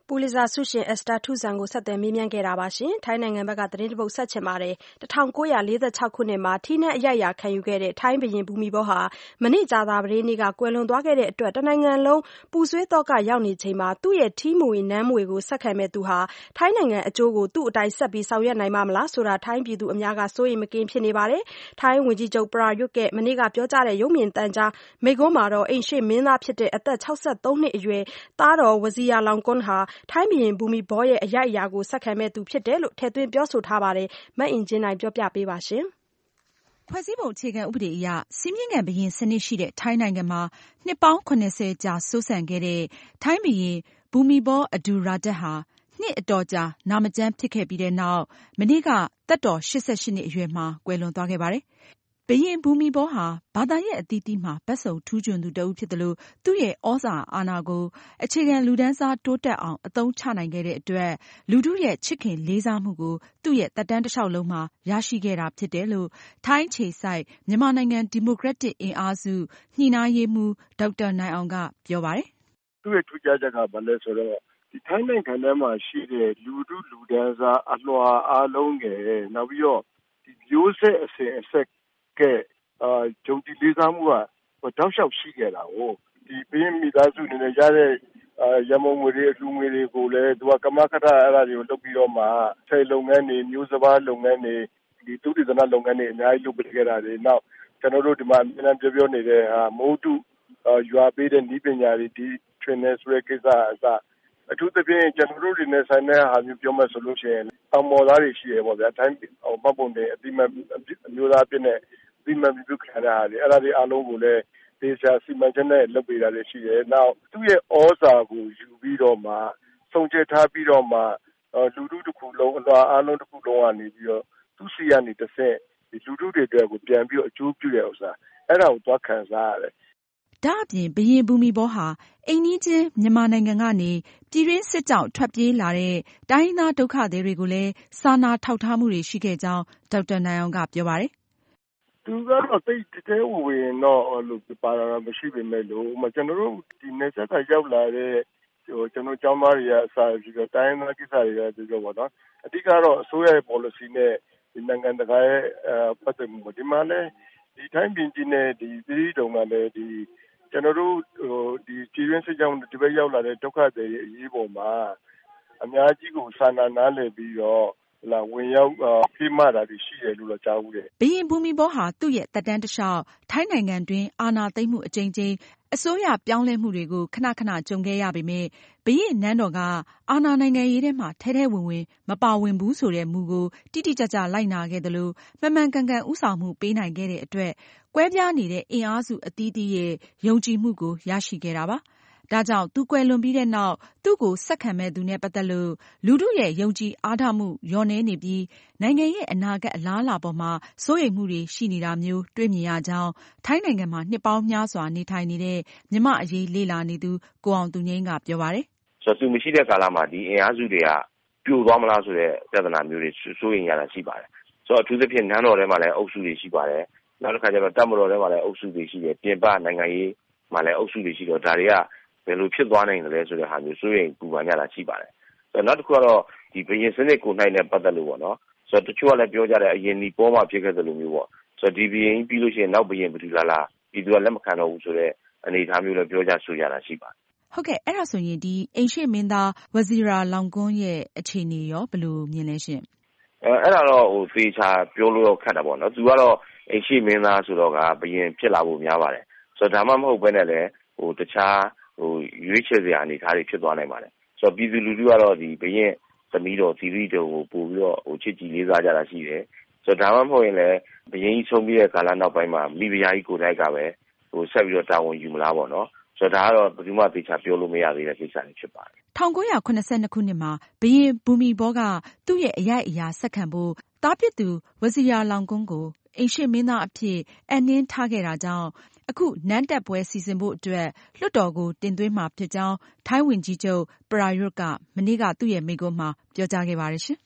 ပူလစ်ဇာဆုရှင် Esther ထုဆန်ကိုဆက်သွယ်မေးမြန်းခဲ့တာပါရှင်။ထိုင်းနိုင်ငံဘက်ကသတင်းတစ်ပုဒ်ဆက်ချင်ပါတယ်။၁၉၄၆ခုနှစ်မှာထီးနန်းအရိုက်အရာခံယူခဲ့တဲ့ထိုင်းဘုရင်ဘူမိဘောဟာမနေ့ကြာသပတေးနေ့ကကွယ်လွန်သွားခဲ့တဲ့အတွက်တနိုင်ငံလုံးပူဆွေးသောကရောက်နေချိန်မှာသူ့ရဲ့ထီးမွေနန်းမွေကိုဆက်ခံမဲ့သူဟာထိုင်းနိုင်ငံအကျိုးကိုသူ့အတိုင်းဆက်ပြီးဆောင်ရွက်နိုင်မှာမလားဆိုတာထိုင်းပြည်သူအများကစိုးရိမ်မကင်းဖြစ်နေပါတယ်။ထိုင်းဝန်ကြီးချုပ်ပရာယွတ်ကမနေ့ကပြောကြားတဲ့ရုပ်မြင်သံကြားမိန့်ခွန်းမှာတော့အိမ်ရှေ့မင်းသားဖြစ်တဲ့အသက်၆၃နှစ်အရွယ်သားတော်ဝဇီယာလောင်ကွန်းဟာထိုင်းဘုရင်ဘူမိဘောရဲ့အရိုက်အရာကိုဆက်ခံမဲ့သူဖြစ်တယ်လို့ထည့်သွင်းပြောဆိုထားပါတယ်။မအင်ကြင်းနိုင်ပြောပြပေးပါရှင်။ဖွဲ့စည်းပုံအခြေခံဥပဒေအရစည်းမျဉ်းခံဘုရင်စနစ်ရှိတဲ့ထိုင်းနိုင်ငံမှာနှစ်ပေါင်း၇၀ကြာစိုးစံခဲ့တဲ့ထိုင်းဘုရင်ဘူမိဘောအဒူရာဒတ်ဟာနှစ်အတော်ကြာနာမကျန်းဖြစ်ခဲ့ပြီးတဲ့နောက်မနေ့ကသက်တော်၈၈နှစ်အရွယ်မှာကွယ်လွန်သွားခဲ့ပါတယ်။ဘုရင်ဘူမိဘောဟာဘာသာရေးအသီးသီးမှာဘက်စုံထူးချွန်သူတဦးဖြစ်သလိုသူ့ရဲ့ဩဇာအာဏာကိုအခြေခံလူတန်းစားတိုးတက်အောင်အသုံးချနိုင်ခဲ့တဲ့အတွက်လူထုရဲ့ချစ်ခင်လေးစားမှုကိုသူ့ရဲ့သက်တမ်းတစ်လျှောက်လုံးမှာရရှိခဲ့တာဖြစ်တယ်လို့ထိုင်းခြေစိုက်မြန်မာနိုင်ငံဒီမိုကရက်တစ်အင်အားစုညှိနှိုင်းရေးမှူးဒေါက်တာနိုင်အောင်ကပြောပါတယ်။သူ့ရဲ့ထူးခြားချက်ကဘာလဲဆိုတော့ဒီထိုင်းနိုင်ငံထဲမှာရှိတဲ့လူထုလူတန်းစားအလွှာအားလုံးကနောက်ပြီးတော့ဒီမျိုးဆက်အစဉ်အဆက်ကအာဂျုံတီလေးစားမှုကတောက်လျှောက်ရှိခဲ့တာကိုဒီဘင်းမိသားစုနေနဲ့ရတဲ့ရမုံငွေတွေအလူငွေတွေကိုလည်းသူကကမကထအဲ့ဒါတွေကိုလုပ်ပြီးတော့မှဆယ်လုပ်ငန်းတွေမျိုးစပါးလုပ်ငန်းတွေဒီသူတည်သနာလုပ်ငန်းတွေအများကြီးလုပ်ပေးခဲ့တာတွေနောက်ကျွန်တော်တို့ဒီမှာအများအားပြောပြောနေတဲ့ဟာမိုးတုရွာပေးတဲ့ဤပညာတွေဒီ trainer ဆိုတဲ့ကိစ္စအစအထူးသဖြင့်ကျွန်တော်တို့ဒီနဲ့ဆိုင်တဲ့ဟာမျိုးပြောမှဆိုလို့ရှိရင်တောင်ပေါ်သားတွေရှိရပေါ့ဗျာတိုင်းဟိုပတ်ပုံတွေအတိမအမျိုးသားပြည့်နဲ့ဒီမှာပြုခါရတယ်အဲ့ဒါတွေအားလုံးကိုလည်းဒေသစီမံချက်နဲ့လုပ်ပေးတာတွေရှိတယ်။နောက်သူ့ရဲ့ဩဇာကိုယူပြီးတော့မှစုံကျက်ထားပြီးတော့မှလူထုတစ်ခုလုံးအလွှာအားလုံးတစ်ခုလုံးကနေပြီးတော့သူ့စီကနေတစ်ဆင့်ဒီလူထုတွေအတွက်ကိုပြန်ပြီးတော့အကျိုးပြုတဲ့ဥစ္စာအဲ့ဒါကိုသွားခံစားရတယ်။ဒါအပြင်ဘုရင်ဘူမိဘောဟာအိမ်နီးချင်းမြန်မာနိုင်ငံကနေပြည်တွင်းစစ်ကြောင့်ထွက်ပြေးလာတဲ့တိုင်းရင်းသားဒုက္ခသည်တွေကိုလည်းစာနာထောက်ထားမှုတွေရှိခဲ့ကြောင်းဒေါက်တာနိုင်အောင်ကပြောပါတယ်။သူကတော့တိတ်တဲဝင်တော့လို့ပါတာမရှိပေမဲ့လို့ကျွန်တော်တို့ဒီနေဆက်ကရောက်လာတဲ့ဟိုကျွန်တော်ကျောင်းသားတွေကအစားပြီးတော့တိုင်းသားကိစ္စတွေကပြောပြောပေါ့နော်အဓိကတော့အစိုးရရဲ့ policy နဲ့ဒီနိုင်ငံတကာရဲ့ပတ်သက်မှုဒီမှာလည်းဒီတိုင်းပြည်ကြီးနဲ့ဒီပြည်တုံကလည်းဒီကျွန်တော်တို့ဟိုဒီပြည်ရင်းစစ်ကြောင်းဒီဘက်ရောက်လာတဲ့ဒုက္ခတွေအရေးပေါ်မှာအများကြီးကိုစာနာနားလည်ပြီးတော့လာဝင်ရောက်ဖိမတာတွေရှိတယ်လို့တော့ကြားဘူးတယ်ဘုရင်ဘူမိဘောဟာသူ့ရဲ့သက်တမ်းတစ်လျှောက်ထိုင်းနိုင်ငံတွင်အာဏာသိမ်းမှုအကြိမ်ကြိမ်အစိုးရပြောင်းလဲမှုတွေကိုခဏခဏကြုံခဲ့ရပေမဲ့ဘုရင်နန်းတော်ကအာဏာနိုင်ငံရေးထဲမှာထဲထဲဝင်ဝင်မပါဝင်ဘူးဆိုတဲ့မူကိုတိတိကျကျလိုက်နာခဲ့တယ်လို့မှန်မှန်ကန်ကန်ဥဆောင်မှုပေးနိုင်ခဲ့တဲ့အတွက်ကွဲပြားနေတဲ့အင်အားစုအသီးသီးရဲ့ယုံကြည်မှုကိုရရှိခဲ့တာပါ။ဒါကြောင့်သူကွယ်လွန်ပြီးတဲ့နောက်သူ့ကိုဆက်ခံမဲ့သူနဲ့ပတ်သက်လို့လူထုရဲ့ယုံကြည်အားထားမှုလျော့နည်းနေပြီးနိုင်ငံရဲ့အနာဂတ်အလားအလာပေါ်မှာစိုးရိမ်မှုတွေရှိနေတာမျိုးတွေ့မြင်ရကြောင်းထိုင်းနိုင်ငံမှာနှစ်ပေါင်းများစွာနေထိုင်နေတဲ့မြန်မာအရေးလေ့လာနေသူကိုအောင်သူငိမ့်ကပြောပါတယ်။ဆိုသူမရှိတဲ့ကာလမှာဒီအင်အားစုတွေကပြိုသွားမလားဆိုတဲ့ပြဿနာမျိုးတွေစိုးရိမ်ရတာရှိပါတယ်။ဆိုတော့အထူးသဖြင့်နန်းတော်ထဲမှာလည်းအုပ်စုတွေရှိပါတယ်။နောက်တစ်ခါကျတော့တပ်မတော်ထဲမှာလည်းအုပ်စုတွေရှိတယ်။ပြင်ပနိုင်ငံရေးမှာလည်းအုပ်စုတွေရှိတော့ဒါတွေကဘယ်လိုဖြစ်သွားနိုင်တယ်လဲဆိုတဲ့ဟာမျိုးစိုးရိမ်ပူပန်ကြတာရှိပါတယ်။နောက်တစ်ခုကတော့ဒီဘုရင်စနစ်ကိုနိုင်တဲ့ပတ်သက်လို့ပေါ့နော်။ဆိုတော့တချို့ကလည်းပြောကြတယ်အရင်ဒီပေါ်မှာဖြစ်ခဲ့သလိုမျိုးပေါ့။ဆိုတော့ဒီဘုရင်ပြီးလို့ရှိရင်နောက်ဘုရင်ဘယ်သူလာလာပြည်သူကလက်မခံတော့ဘူးဆိုတဲ့အနေအထားမျိုးလည်းပြောကြဆိုကြတာရှိပါတယ်။ဟုတ်ကဲ့အဲ့ဒါဆိုရင်ဒီအိမ်ရှေ့မင်းသားဝဇီရာလောင်ကွန်းရဲ့အခြေအနေရောဘယ်လိုမြင်လဲရှင်။အဲအဲ့ဒါတော့ဟိုသေချာပြောလို့ခက်တာပေါ့နော်။သူကတော့အိမ်ရှေ့မင်းသားဆိုတော့ကဘုရင်ဖြစ်လာဖို့များပါတယ်။ဆိုတော့ဒါမှမဟုတ်ဘဲနဲ့လည်းဟိုတခြားဟိုရွေးချယ်စရာအနေထားတွေဖြစ်သွားနိုင်ပါတယ်ဆိုတော့ပြည်သူလူထုကတော့ဒီဘရင်သမီးတော်သီရိတော်ကိုပို့ပြီးတော့ဟိုချစ်ကြည်လေးစားကြတာရှိတယ်ဆိုတော့ဒါမှမဟုတ်ရင်လည်းဘရင်ကြီးဆုံးပြီးတဲ့ကာလနောက်ပိုင်းမှာမိဖုရားကြီးကိုယ်တိုင်ကပဲဟိုဆက်ပြီးတော့တာဝန်ယူမလားပေါ့နော်ဆိုတော့ဒါကတော့ဘယ်သူမှသေချာပြောလို့မရသေးတဲ့ကိစ္စတွေဖြစ်ပါတယ်၁၉၇၂ခုနှစ်မှာဘရင်ဘူမိဘောကသူ့ရဲ့အရိုက်အရာဆက်ခံဖို့တားပစ်သူဝဇီရာလောင်ကွန်းကိုအိမ်ရှေ့မင်းသားအဖြစ်အနှင်းထားခဲ့တာကြောင့်အခုနန်းတက်ပွဲစီစဉ်ဖို့အတွက်လွှတ်တော်ကိုတင်သွင်းမှာဖြစ်ကြောင်းထိုင်းဝန်ကြီးချုပ်ပရာယွတ်ကမနေ့ကသူ့ရဲ့မိန့်ခွန်းမှာပြောကြားခဲ့ပါတယ်ရှင်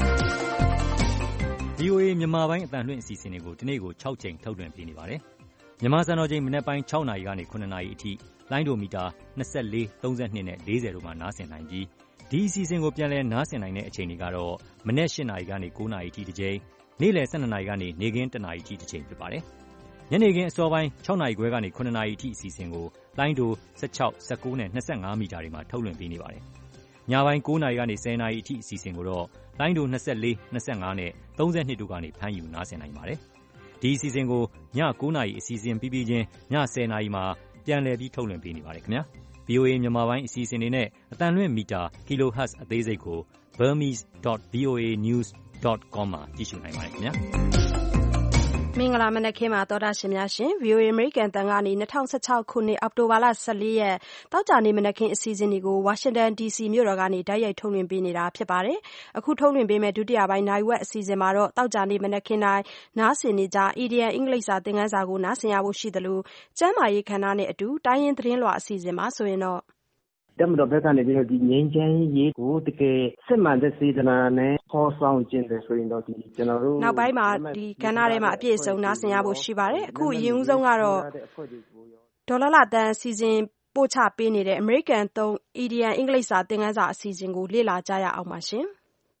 ။ ဗွီအိုအေ မြန်မာပိုင်းအသံလွှင့်အစီအစဉ်တွေကိုဒီနေ့ကို၆ချိန်ထုတ်လွှင့်ပေးနေပါတယ်။မြန်မာစံတော်ချိန်မနက်ပိုင်း၆နာရီကနေ၇နာရီအထိလိုင်းဒိုမီတာ၂၄၊၃၂နဲ့၄၀တို့မှာနားဆင်နိုင်ပြီးဒီအစီအစဉ်ကိုပြန်လည်နားဆင်နိုင်တဲ့အချိန်တွေကတော့မနက်၈နာရီကနေ၉နာရီအထိတစ်ကြိမ်နေ့လယ်၁၂နာရီကနေနေ့ခင်း၁နာရီအထိတစ်ချိန်ဖြစ်ပါတယ်။ညနေခင်းအစောပိုင်း၆နာရီခွဲကနေ၇နာရီအထိအစီအစဉ်ကိုလိုင်းဒို၁၆၊၁၉နဲ့၂၅မီတာတွေမှာထုတ်လွှင့်ပေးနေပါတယ်။ညပိုင်း၉နာရီကနေ၁၀နာရီအထိအစီအစဉ်ကိုတော့လိုင်းဒို၂၄၊၂၅နဲ့၃၂တို့ကနေဖမ်းယူနားဆင်နိုင်ပါတယ်။ဒီအစီအစဉ်ကိုည၉နာရီအစီအစဉ်ပြီးပြီးချင်းည၁၀နာရီမှာပြန်လည်ပြီးထုတ်လွှင့်ပေးနေပါတယ်ခင်ဗျာ။ဗွီအိုအေ မြန်မာပိုင်းအစီအစဉ်တွေနဲ့အသံလွှင့်မီတာ kilohertz အသေးစိတ်ကို burmese dot v o a news dot com မှာကြည့်ရှုနိုင်ပါတယ်ခင်ဗျာမင်္ဂလာမနက်ခင်းပါသောတာရှင်များရှင် ဗွီအိုအေ အမေရိကန်တန်ကနေ၂၀၁၆ခုနှစ်အောက်တိုဘာလ၁၄ရက်တောက်ကြနေ့မနက်ခင်းအစီအစဉ်တွေကိုဝါရှင်တန်ဒီစီမြို့တော်ကနေတိုက်ရိုက်ထုတ်လွှင့်ပေးနေတာဖြစ်ပါတယ်အခုထုတ်လွှင့်ပေးမယ့်ဒုတိယပိုင်းနိုင်ဝက်အစီအစဉ်မှာတော့တောက်ကြနေ့မနက်ခင်းတိုင်းနားဆင်နေကြ E D M အင်္ဂလိပ်စာသင်ခန်းစာကိုနားဆင်ရဖို့ရှိသလိုကျမ်းမာရေးခန္ဓာနဲ့အတူတိုင်းရင်းသတင်းလွှာအစီအစဉ်မှာဆိုရင်တော့တက်မတော်ဘက်ကနေပြီးတော့ဒီငင်းချမ်းရေးကိုတကယ်စစ်မှန်တဲ့စေတနာနဲ့ခေါ်ဆောင်ခြင်းတယ်ဆိုရင်တော့ဒီကျွန်တော်တို့နောက်ပိုင်းမှာဒီကဏ္ဍထဲမှာအပြည့်အစုံနားဆင်ရဖို့ရှိပါတယ်အခုအရင်ဦးဆုံးကတော့ဒေါ်လာလာတန်စီစဉ်ပို့ချပေးနေတဲ့ American သုံး E D M အင်္ဂလိပ်စာသင်ခန်းစာအစီအစဉ်ကိုလေ့လာကြရအောင်ပါရှင်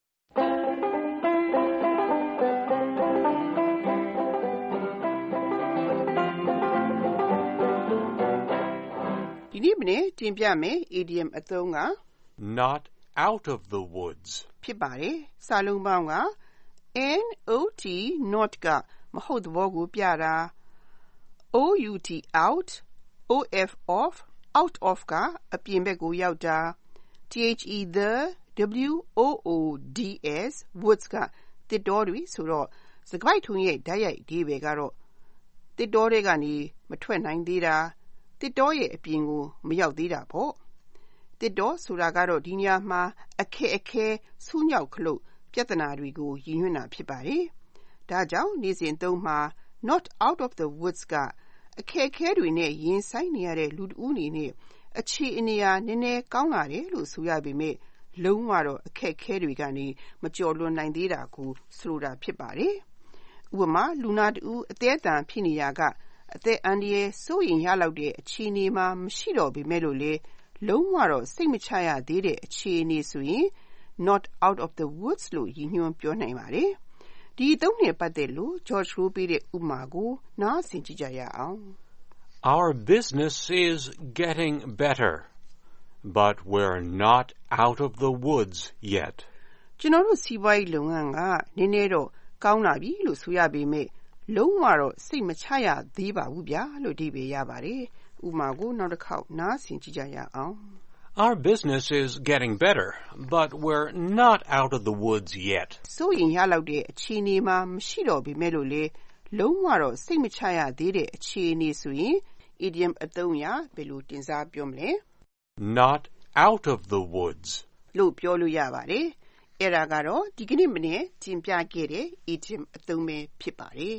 ဒီနေ့မနေ့တင်ပြမယ် idiom အသုံးက not out of the woods ဖြစ်ပါတယ်စာလုံးပေါင်းက not not ကမဟုတ်သဘောကိုပြတာ out out of off out of ကအပြင်ဘက်ကိုရောက်တာ the woods woods ကတစ်တော်တွေဆိုတော့စကားပိုက်ထုံးရဲ့ဓာတ်ရိုက်အဓိပ္ပာယ်ကတော့တစ်တော်တွေကနေမထွက်နိုင်သေးတာတစ်တော်ရဲ့အပြင်ကိုမရောက်သေးတာပေါ့တစ်တော်ဆိုတာကတော့ဒီနေရာမှာအခက်အခဲဆူးညောက်ခလို့ပြဿနာတွေကိုရည်ညွှန်းတာဖြစ်ပါတယ်ဒါကြောင့်နေ့စဉ်သုံးမှာ not out of the woods ကအခက်အခဲတွေနဲ့ရင်ဆိုင်နေရတဲ့လူတဦးအနေနဲ့အခြေအနေဟာနည်းနည်းကောင်းလာတယ်လို့ဆိုရပေမဲ့လုံးဝတော့အခက်အခဲတွေကနေမကျော်လွန်နိုင်သေးတာကိုဆိုလိုတာဖြစ်ပါတယ်ဥပမာလူနာတူအသေးအတန်ဖြစ်နေရကအသက်အန္တရာယ်စိုးရိမ်ရလောက်တဲ့အခြေအနေမှာမရှိတော့ပေမဲ့လို့လေလုံးဝတော့စိတ်မချရသေးတဲ့အခြေအနေဆိုရင် not out of the woods လို့ရည်ညွှန်းပြောနိုင်ပါတယ်ဒီအသုံးနဲ့ပတ်သက်လို့ George Rowe ပေးတဲ့ဥပမာကိုနားဆင်ကြည့်ကြရအောင် Our business is getting better but we're not out of the woods yet ကျွန်တော်တို့စီးပွားရေးလုပ်ငန်းကနည်းနည်းတော့ကောင်းလာပြီလို့ဆိုရပေမဲ့လုံးဝတော့စိတ်မချရသေးပါဘူးဗျာလို့ဒီပဲရပါတယ်ဥပမာကိုနောက်တစ်ခေါက်နားဆင်ကြည့်ကြရအောင် Our business is getting better but we're not out of the woods yet ဆိုရင်ရလောက်တဲ့အခြေအနေမှာမရှိတော့ပေမဲ့လို့လေလုံးဝတော့စိတ်မချရသေးတဲ့အခြေအနေဆိုရင် idiom အသုံးအရဘယ်လိုတင်စားပြောမလဲ not out of the woods လို့ပြောလို့ရပါတယ်အဲ့ဒါကတော့ဒီကနေ့မနေ့တင်ပြခဲ့တဲ့ idiom အသုံးပဲဖြစ်ပါတယ်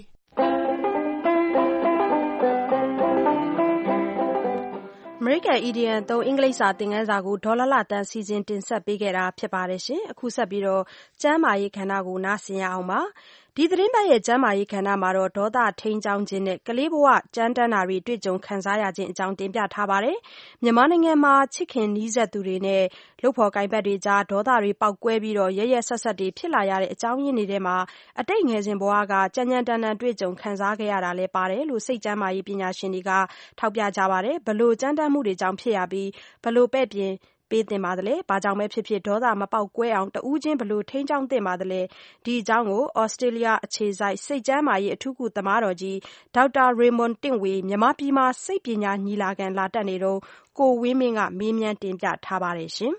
အမေရိကန် E D M သုံးအင်္ဂလိပ်စာသင်ခန်းစာကိုဒေါ်လာလာတန်စီစဉ်တင်ဆက်ပေးခဲ့တာဖြစ်ပါတယ်ရှင်အခုဆက်ပြီးတော့ကျမ်းမာရေးခန္ဓာကိုနားဆင်ရအောင်ပါဒီသတင်းပတ်ရဲ့ကျမ်းမာရေးခန္ဓာမှာတော့ဒေါသထိန်းချောင်းခြင်းနဲ့ကလေးဘဝကြမ်းတမ်းတာတွေတွေ့ကြုံခံစားရခြင်းအကြောင်းတင်ပြထားပါတယ်မြန်မာနိုင်ငံမှာချစ်ခင်နီးစပ်သူတွေနဲ့လုပ်ဖော်ကိုင်ဘက်တွေကြားဒေါသတွေပေါက်ကွဲပြီးတော့ရရဆက်ဆက်တွေဖြစ်လာရတဲ့အကြောင်းရင်းတွေထဲမှာအတိတ်ငယ်စဉ်ဘဝကကြမ်းကြမ်းတမ်းတမ်းတွေ့ကြုံခံစားခဲ့ရတာလည်းပါတယ်လို့စိတ်ကျမ်းမာရေးပညာရှင်တွေကထောက်ပြကြပါတယ်ဘလို့ကြမ်းတမ်းမှုတွေကြောင့်ဖြစ်ရပြီးဘလို့ပဲ့ပြင်ပေးတင်ပါသလဲဘာကြောင့်ပဲဖြစ်ဖြစ်ဒေါသမပေါက်ကွဲအောင်တဦးချင်းဘလို့ထိန်းချောင်းတင်ပါသလဲဒီအကြောင်းကိုဩစတြေးလျအခြေစိုက်စိတ်ကျန်းမာရေးအထူးကုသမားတော်ကြီးဒေါက်တာရေမွန်တင့်ဝေမြန်မာပြည်မှာစိတ်ပညာညီလာခံလာတက်နေတော့ကိုဝင်းမင်းကမေးမြန်းတင်ပြထားပါတယ်ရှင်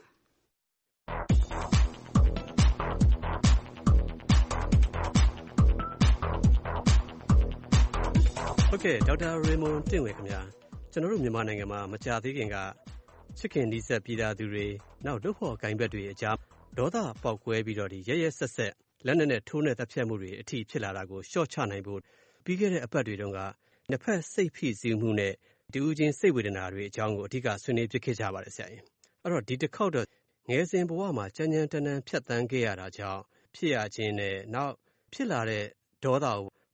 ဟုတ်ကဲ့ဒေါက်တာရေမွန်တင့်ဝေခင်ဗျာကျွန်တော်တို့မြန်မာနိုင်ငံမှာမကြာသေးခင်ကချစ်ခင်နီးစပ်ပြည်သားသူတွေနောက်လုပ်ဖော်ကိုင်ဘက်တွေအကြားဒေါသပေါက်ကွဲပြီးတော့ဒီရရဆက်ဆက်လက်နက်နဲ့ထိုးနဲ့တပ်ဖြတ်မှုတွေအထိဖြစ်လာတာကိုရှော့ချနိုင်ဖို့ပြီးခဲ့တဲ့အပတ်တွေတုန်းကနှစ်ဖက်စိတ်ဖိစီးမှုနဲ့တူးချင်းစိတ်ဝေဒနာတွေအကြောင်းကိုအဓိကဆွေးနွေးဖြစ်ခဲ့ကြပါတယ်ဆရာကြီးအဲ့တော့ဒီတစ်ခေါက်တော့ငယ်စဉ်ဘဝမှာကြမ်းကြမ်းတမ်းတမ်းဖြတ်တန်းခဲ့ရတာကြောင့်ဖြစ်ရခြင်းနဲ့နောက်ဖြစ်လာတဲ့ဒေါသကိုဘ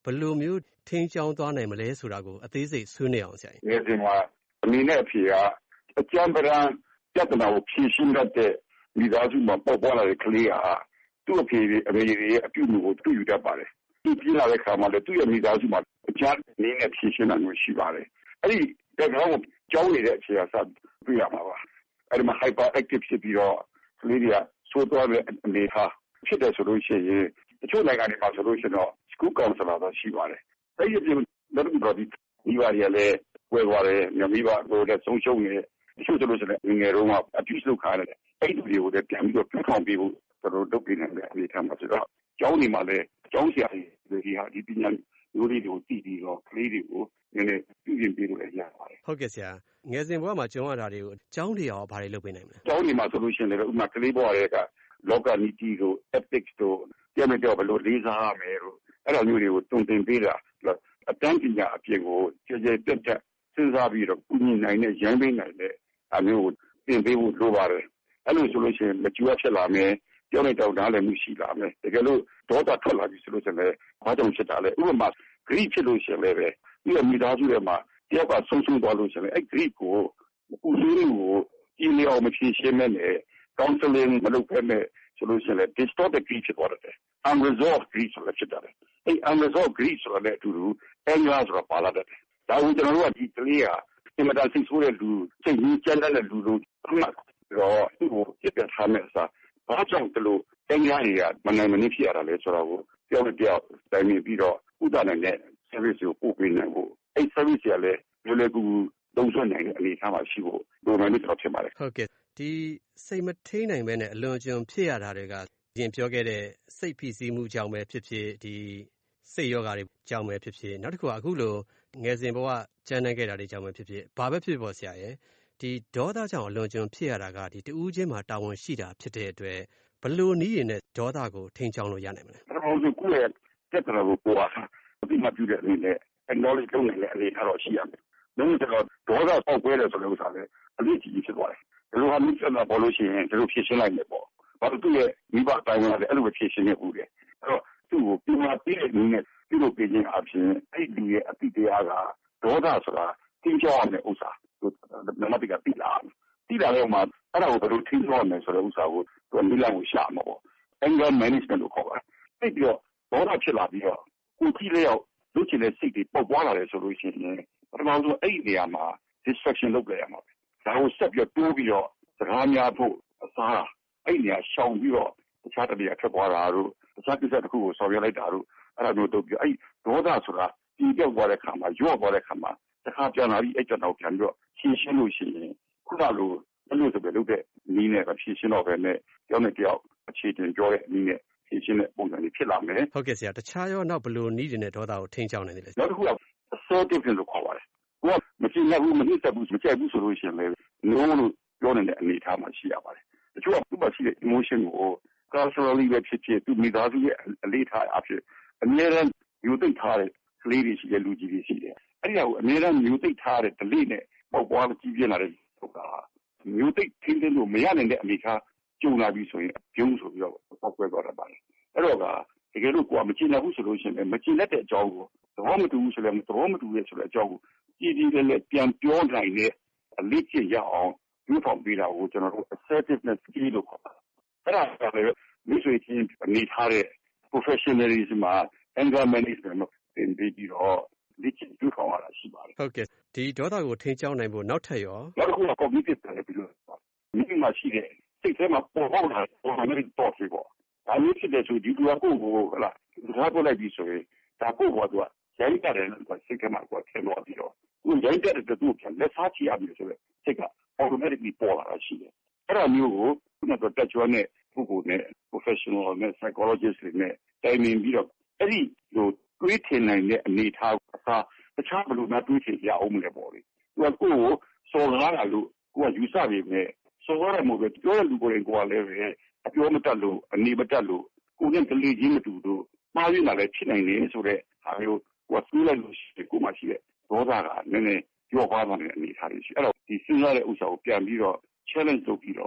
ဘယ်လိုမျိုးထိန်းကျောင်းသွားနိုင်မလဲဆိုတာကိုအသေးစိတ်ဆွေးနွေးအောင်ဆရာကြီးဒီမှာအမေနဲ့အဖေကအကျမ်းပရံပြဿနာကိုဖြေရှင်းတတ်တဲ့မိသားစုမှာပေါ်ပေါ်လာတဲ့ကလေးဟာသူ့အဖေအမေရဲ့အပြုအမူကိုတွေ့ယူတတ်ပါတယ်သူပြလာတဲ့ခါမှာလည်းသူ့ရဲ့မိသားစုမှာအကျမ်းနည်းနဲ့ဖြေရှင်းတာမျိုးရှိပါတယ်အဲ့ဒီကတော့ကြောင်းနေတဲ့အချိန်အစတွေ့ရမှာပါအဲ့ဒီမှာ hyper active ဖြစ်ပြီးတော့ကလေးတွေကဆိုးသွားတဲ့အနေထားဖြစ်တယ်ဆိုလို့ရှိရင်တချို့နိုင်ငံတွေမှာဆိုလို့ရှိရင်တော့ school counselor တော့ရှိပါတယ်အဲ့ဒီပြင်လည်းတော့ဒီဒီပါရလေဝယ်သွားတယ်မိဘတို့လည်းဆုံးရှုံးနေတချို့ဆိုလို့ရှိရင်ငယ်တော့မှ abuse လုပ်ခါရတယ်အဲ့ဒီတွေကိုလည်းပြန်ပြီးတော့ပြုထောင်ပေးဖို့တို့လုပ်ပေးနေတယ်အနေထားမှာဆိုတော့ကျောင်းနေမှာလည်းကျောင်းဆရာတွေဒီဟာဒီပညာမျိုးတွေကိုတည်ပြီးတော့ကလေးတွေကိုနည်းနည်းပြုပြင်ပေးလို့လည်းရပါတယ်ဟုတ်ကဲ့ဆရာငယ်စဉ်ဘဝမှာကျောင်းရတာတွေကိုကျောင်းတွေရောဘာတွေလုပ်ပေးနိုင်မလဲကျောင်းနေမှာဆိုလို့ရှိရင်လည်းဥပမာကလေးဘဝတွေကလောကနီတီတို့ ethics တို့ပြန်ပြီးတော့ဘယ်လိုလေးစားရမယ်တို့အဲ့လိုမျိုးတွေကိုတုံ့တင်ပေးတာအတန်းပညာအပြင်ကိုကျေကျေတက်တက်စဉ်းစားပြီးတော့ကုညီနိုင်တဲ့ရန်ပေးနိုင်တဲ့အမျိုးကိုသင်ပေးဖို့လိုပါတယ်အဲ့လိုဆိုလို့ရှိရင်မကြွဖြစ်လာမယ်ပြောနေတော့နားလည်းမှုရှိလာမယ်တကယ်လို့ဒေါသထွက်လာပြီဆိုလို့ရှိရင်လည်းဘာကြောင့်ဖြစ်တာလဲဥပမာ grief ဖြစ်လို့ရှိရင်လည်းပဲဒီမိသားစုထဲမှာတယောက်ကဆုံးရှုံးသွားလို့ရှိရင်အဲ့ grief ကိုကုသိုလ်ကိုကြည်လျော်မဖြေရှင်းမဲ့နဲ့ counseling မလုပ်ဘဲနဲ့ဆိုလို့ရှိရင်လည်း distorted grief ဖြစ်သွားတယ် unresolved grief ဆိုတာဖြစ်တယ်အဲ့ unresolved grief ဆိုတာလည်းအတူတူ anger ဆိုတာပါလာတယ်ဒါကိုကျွန်တော်တို့ကဒီကလေးကအင်မတန်စိတ်ဆိုးတဲ့လူစိတ်ကြီးကြမ်းတဲ့လူလို့မှတ်တော့သူ့ကိုပြပြထားမယ်ဆိုဘာကြောင့်ဒီလို anger တွေကမနိုင်မနစ်ဖြစ်ရတာလဲဆိုတော့ကိုပြောပြပြောတိုင်မြင်ပြီးတော့ဥဒနိုင်တဲ့ service ကိုပို့ပေးနိုင်ဖို့အဲ့ service ကလည်းလွယ်လွယ်ကူကူသုံးစွဲနိုင်တဲ့အနေအထားမှာရှိဖို့လိုမယ်လို့ကျွန်တော်ဖြစ်ပါတယ်ဟုတ်ကဲ့ဒီစိတ်မထိန်နိုင်ပဲနဲ့အလွန်ကျွံဖြစ်ရတာတွေကရင်ပြောခဲ့တဲ့စိတ်ဖိစီးမှုကြောင့်ပဲဖြစ်ဖြစ်ဒီစိတ်ယောဂါတွေကြောင့်ပဲဖြစ်ဖြစ်နောက်တစ်ခုကအခုလိုငယ်စဉ်ဘဝကြမ်းတမ်းခဲ့တာတွေကြောင့်ပဲဖြစ်ဖြစ်ဘာပဲဖြစ်ပေါ်ဆရာရဲ့ဒီဒေါသကြောင့်အလွန်ကျွံဖြစ်ရတာကဒီတူးချင်းမှာတာဝန်ရှိတာဖြစ်တဲ့အတွက်ဘလို့နည်းရည်နဲ့ဒေါသကိုထိန်းချောင်းလို့ရနိုင်မလဲပထမဆုံးကိုယ့်ရဲ့တက်တော်ကိုပေါ်အားအပြီးမှပြုတဲ့အနေနဲ့ acknowledge လုပ်နိုင်တဲ့အနေထားတော့ရှိရမယ်လုံးဝတော့ဒေါသပေါက်ကွဲတယ်ဆိုတဲ့ဥစ္စာလည်းအလေးကြီးဖြစ်သွားတယ်ဒီလိုဟာမျိုးဆက်လာပေါ်လို့ရှိရင်ဒီလိုဖြစ်ရှင်းလိုက်မယ်ပေါ့ဘာလို့သူ့ရဲ့မိဘတိုင်းကလည်းအဲ့လိုပဲဖြစ်ရှင်းနေဦးတယ်အဲ့တော့သူ့ကိုပြမပြည့်တဲ့နည်းနဲ့ပြုလုပ်ပေးခြင်းအပြင်အဲ့ဒီရဲ့အတိတရားကဒေါသဆိုတာသိကြရမယ့်ဥစ္စာနမတိကတိလာတိလာတော့မှအဲ့ဒါကိုဘယ်လိုထိန်းရမလဲဆိုတဲ့ဥစ္စာကိုသူနိလန့်ကိုရှာမှာပေါ့ anger management လို့ခေါ်ပါတယ်ပြီးတော့ဒေါသဖြစ်လာပြီးတော့ကိုကြည့်လျောက်လူချင်တဲ့စိတ်တွေပေါက်ပွားလာတယ်ဆိုလို့ရှိရင်ပထမဆုံးအဲ့ဒီနေရာမှာ distraction လုပ်ကြရမှာပဲဒါကိုဆက်ပြီးတိုးပြီးတော့စကားများဖို့အစားအဲ့နေရာရှောင်ပြီးတော့တခြားတည်းထွက်သွားတာတို့တခြားကိစ္စတစ်ခုကိုဆောင်ရွက်လိုက်တာတို့အဲ့ဒါမျိုးတို့ပြီးအဲ့ဒေါသဆိုတာဒီပြောက်သွားတဲ့ခါမှာရော့သွားတဲ့ခါမှာတစ်ခါပြန်လာပြီးအဲ့ကြောင့်ပြန်ပြီးတော့ရှင်းရှင်းလို့ရှိရင်ခုနလိုအဲ့လိုဆိုပဲလုပ်တဲ့နည်းနဲ့ပဲရှင်းရှင်းတော့ပဲနဲ့ကြောင်းနဲ့ကြောက်အခြေတင်ပြောတဲ့နည်းနဲ့ရှင်းရှင်းတဲ့ပုံစံလေးဖြစ်လာမယ်ဟုတ်ကဲ့ဆရာတခြားရောနောက်ဘလို့နည်းတွေနဲ့ဒေါသကိုထိန်းချောင်းနိုင်တယ်လေနောက်တစ်ခုက assertive လို့ခေါ်ပါတယ်ကိုကမကြည့်နိုင်ဘူးမနှိမ့်ဆက်ဘူးမကြိုက်ဘူးဆိုလို့ရှိရင်လည်း no လို့ပြောနေတဲ့အနေအထားမှာရှိရပါတယ်တချို့ကသူ့မှာရှိတဲ့ emotion ကို culturally ပဲဖြစ်ဖြစ်သူမိသားစုရဲ့အလေးထားအဖြစ်အမြဲတမ်းယူသိထားတဲ့ကလေးတွေရှိတဲ့လူကြီးတွေရှိတယ်အဲ့ဒီဟာကိုအမြဲတမ်းယူသိထားတဲ့ delay နဲ့ပေါက်ပွားကြီးပြင်းလာတဲ့ဟုတ်ကယူသိထင်းထင်းလို့မရနိုင်တဲ့အနေအထားကျုံလာပြီဆိုရင်ပြုံးဆိုပြီးတော့ပေါက်ကွဲသွားတတ်ပါတယ်အဲ့တော့ကတကယ်လို့ကိုကမကြည့်နိုင်ဘူးဆိုလို့ရှိရင်မကြည့်တဲ့အကြောင်းကိုသဘောမတူဘူးဆိုလည်းသဘောမတူရဲ့ဆိုတဲ့အကြောင်းကိုကြည်ကြည်လေးလေးပြန်ပြောနိုင်တဲ့အလေးကျင့်ရအောင်ပြုဆောင်ပေးတာကိုကျွန်တော်တို့ assertiveness skill လို့ခေါ်ပါတယ်အဲ့ဒါကလည်းမိတ်ဆွေချင်းအနေထားတဲ့ professionalism မှာ anger management သင်ပြီးတော့လက်ကျင့်ပြုဆောင်ရတာရှိပါတယ်ဟုတ်ကဲ့ဒီဒေါသကိုထိန်းချောင်းနိုင်ဖို့နောက်ထပ်ရောနောက်တစ်ခုက cognitive therapy လို့မိမိမှာရှိတဲ့စိတ်ထဲမှာပေါ်ပေါက်လာတဲ့ automatic thought တွေပေါ့ဒါမျိုးဖြစ်တဲ့ဆိုဒီလူကကိုယ်ကိုဟလာဒါပေါ်လိုက်ပြီးဆိုရင်ဒါကိုယ်ကသူကရိုက်တယ်လို့စိတ်ထဲမှာကိုယ်ထင်တော့ပြီးတော့သူရိုက်တဲ့တူပြန်လက်စားချရပြီဆိုတော့စိတ်က automatically ပေါ်လာတာရှိတယ်အဲ့ဒါမျိုးကိုခုနကတက်ကြွတဲ့ပုဂ္ဂိုလ်နဲ့ professional နဲ့ psychologist တွေနဲ့တိုင်ပင်ပြီးတော့အဲ့ဒီလိုတွေးထင်နိုင်တဲ့အနေအထားအစားတခြားဘယ်လိုမှတွေးထင်ရအောင်မလဲပေါ့လေသူကကိုယ်ကိုစော်ကားတာလို့ကိုယ်ကယူဆနေတယ်စော်ကားတယ်မဟုတ်ပဲပြောတဲ့လူကိုယ်တိုင်ကိုယ်ကလည်းပဲအပြောမတတ်လို့အနေမတတ်လို့ကိုယ်နဲ့ကလေးချင်းမတူလို့မှားရလာလည်းဖြစ်နိုင်တယ်ဆိုတဲ့ဟာမျိုးကိုယ်ကတွေးလိုက်လို့ရှိတယ်ကိုယ်မှရှိတဲ့ဒေါသကနည်းနည်းကြော့ပါသွားတဲ့အနေအထားတွေရှိအဲ့တော့ဒီစဉ်းစားတဲ့ဥစ္စာကိုပြန်ပြီးတော့ challenge လုပ်ပြီးတော့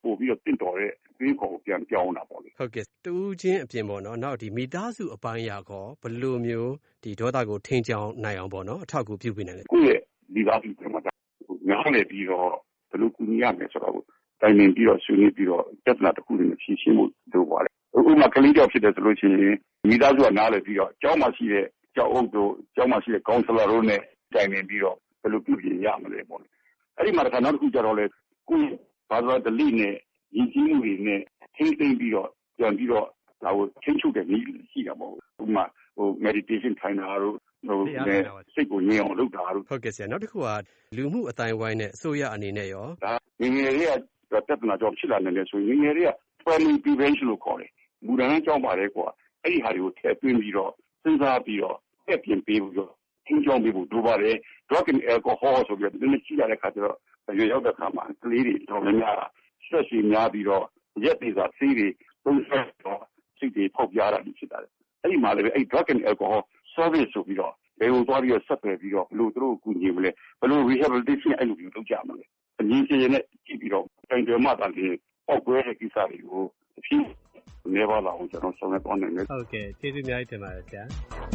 ပို့ပြီးတော့တင့်တော်တဲ့တွေးခေါ်ကိုပြန်ပြောင်းတာပေါ့လေဟုတ်ကဲ့တူးချင်းအပြင်ပေါ့နော်နောက်ဒီမိသားစုအပိုင်းရာကောဘယ်လိုမျိုးဒီဒေါသကိုထိန်းချောင်းနိုင်အောင်ပေါ့နော်အထောက်အကူပြုပေးနိုင်လဲကိုယ့်ရဲ့မိသားစုတွေမှာညားလေပြီးတော့ဘယ်လိုကူညီရမလဲဆိုတော့တိုင်ပင်ပြီးတော့ဆွေးနွေးပြီးတော့ပြဿနာတစ်ခုတွေနဲ့ဖြေရှင်းမှုလုပ်ပါလေဥပမာကလေးကြောက်ဖြစ်တယ်ဆိုလို့ရှိရင်မိသားစုကနားလေပြီးတော့ကျောင်းမှာရှိတဲ့ကျောင်းအုပ်တို့ကျောင်းမှာရှိတဲ့ကောင်ဆလာတို့နဲ့တိုင်ပင်ပြီးတော့ဘယ်လိုပြုပြင်ရမလဲပေါ့လေအဲ့ဒီမှာတစ်ခါနောက်တစ်ခုကြတော့လေကိုယ့်ဘာသာတလိနဲ့ရည်ကြီးမှုတွေနဲ့ထိမ့်သိမ့်ပြီးတော့ပြန်ပြီးတော့ဒါကိုချင်းချုပ်တဲ့နည်းရှိတာပေါ့ဥပမာဟို meditation ထိုင်တာတို့ဟိုစိတ်ကိုငြိမ်အောင်လုပ်တာတို့ဟုတ်ကဲ့ဆရာနောက်တစ်ခုကလူမှုအတိုင်းဝိုင်းနဲ့အစိုးရအနေနဲ့ရောဒါငငယ်လေးကပြဿနာကြောင့်ဖြစ်လာနေတယ်ဆိုရင်ငငယ်လေးက family prevention လို့ခေါ်တယ်မူတန်းကြောင့်ပါတယ်ကွာအဲ့ဒီဟာတွေကိုထည့်သွင်းပြီးတော့စဉ်းစားပြီးတော့တက်ပြင်ပေးပြီးတော့ထင်းကြောင်းပေးဖို့လိုပါတယ် drug and alcohol ဆိုပြီးတော့ဒီနေ့ကြည့်ရတဲ့ခါကျတော့ရွေရောက်တဲ့ခါမှာကလေးတွေတော်များများဆက်ရှိများပြီးတော့ရက်သေးစာဆေးတွေသုံးဆက်တော့စိတ်တွေဖောက်ပြားတာဖြစ်တာလေအဲ့ဒီမှာလည်းအဲ့ drug and alcohol service ဆိုပြီးတော့ဘယ်လိုသွားပြီးတော့ဆက်သွယ်ပြီးတော့ဘယ်လိုသူတို့ကူညီမလဲဘယ်လို rehabilitation အဲ့လိုမျိုးလုပ်ကြမလဲအရင်ချင်းနဲ့ကြည့်ပြီးတော့တိုင်တယ်မှသာလေပောက်ကွဲတဲ့ကိစ္စတွေကိုအဖြစ်နေပါလာအောင်ကျွန်တော်ဆောင်ရွက်သွားနိုင်တယ်ဟုတ်ကဲ့ကျေးဇူးအများကြီးတင်ပါတယ်ဆရာ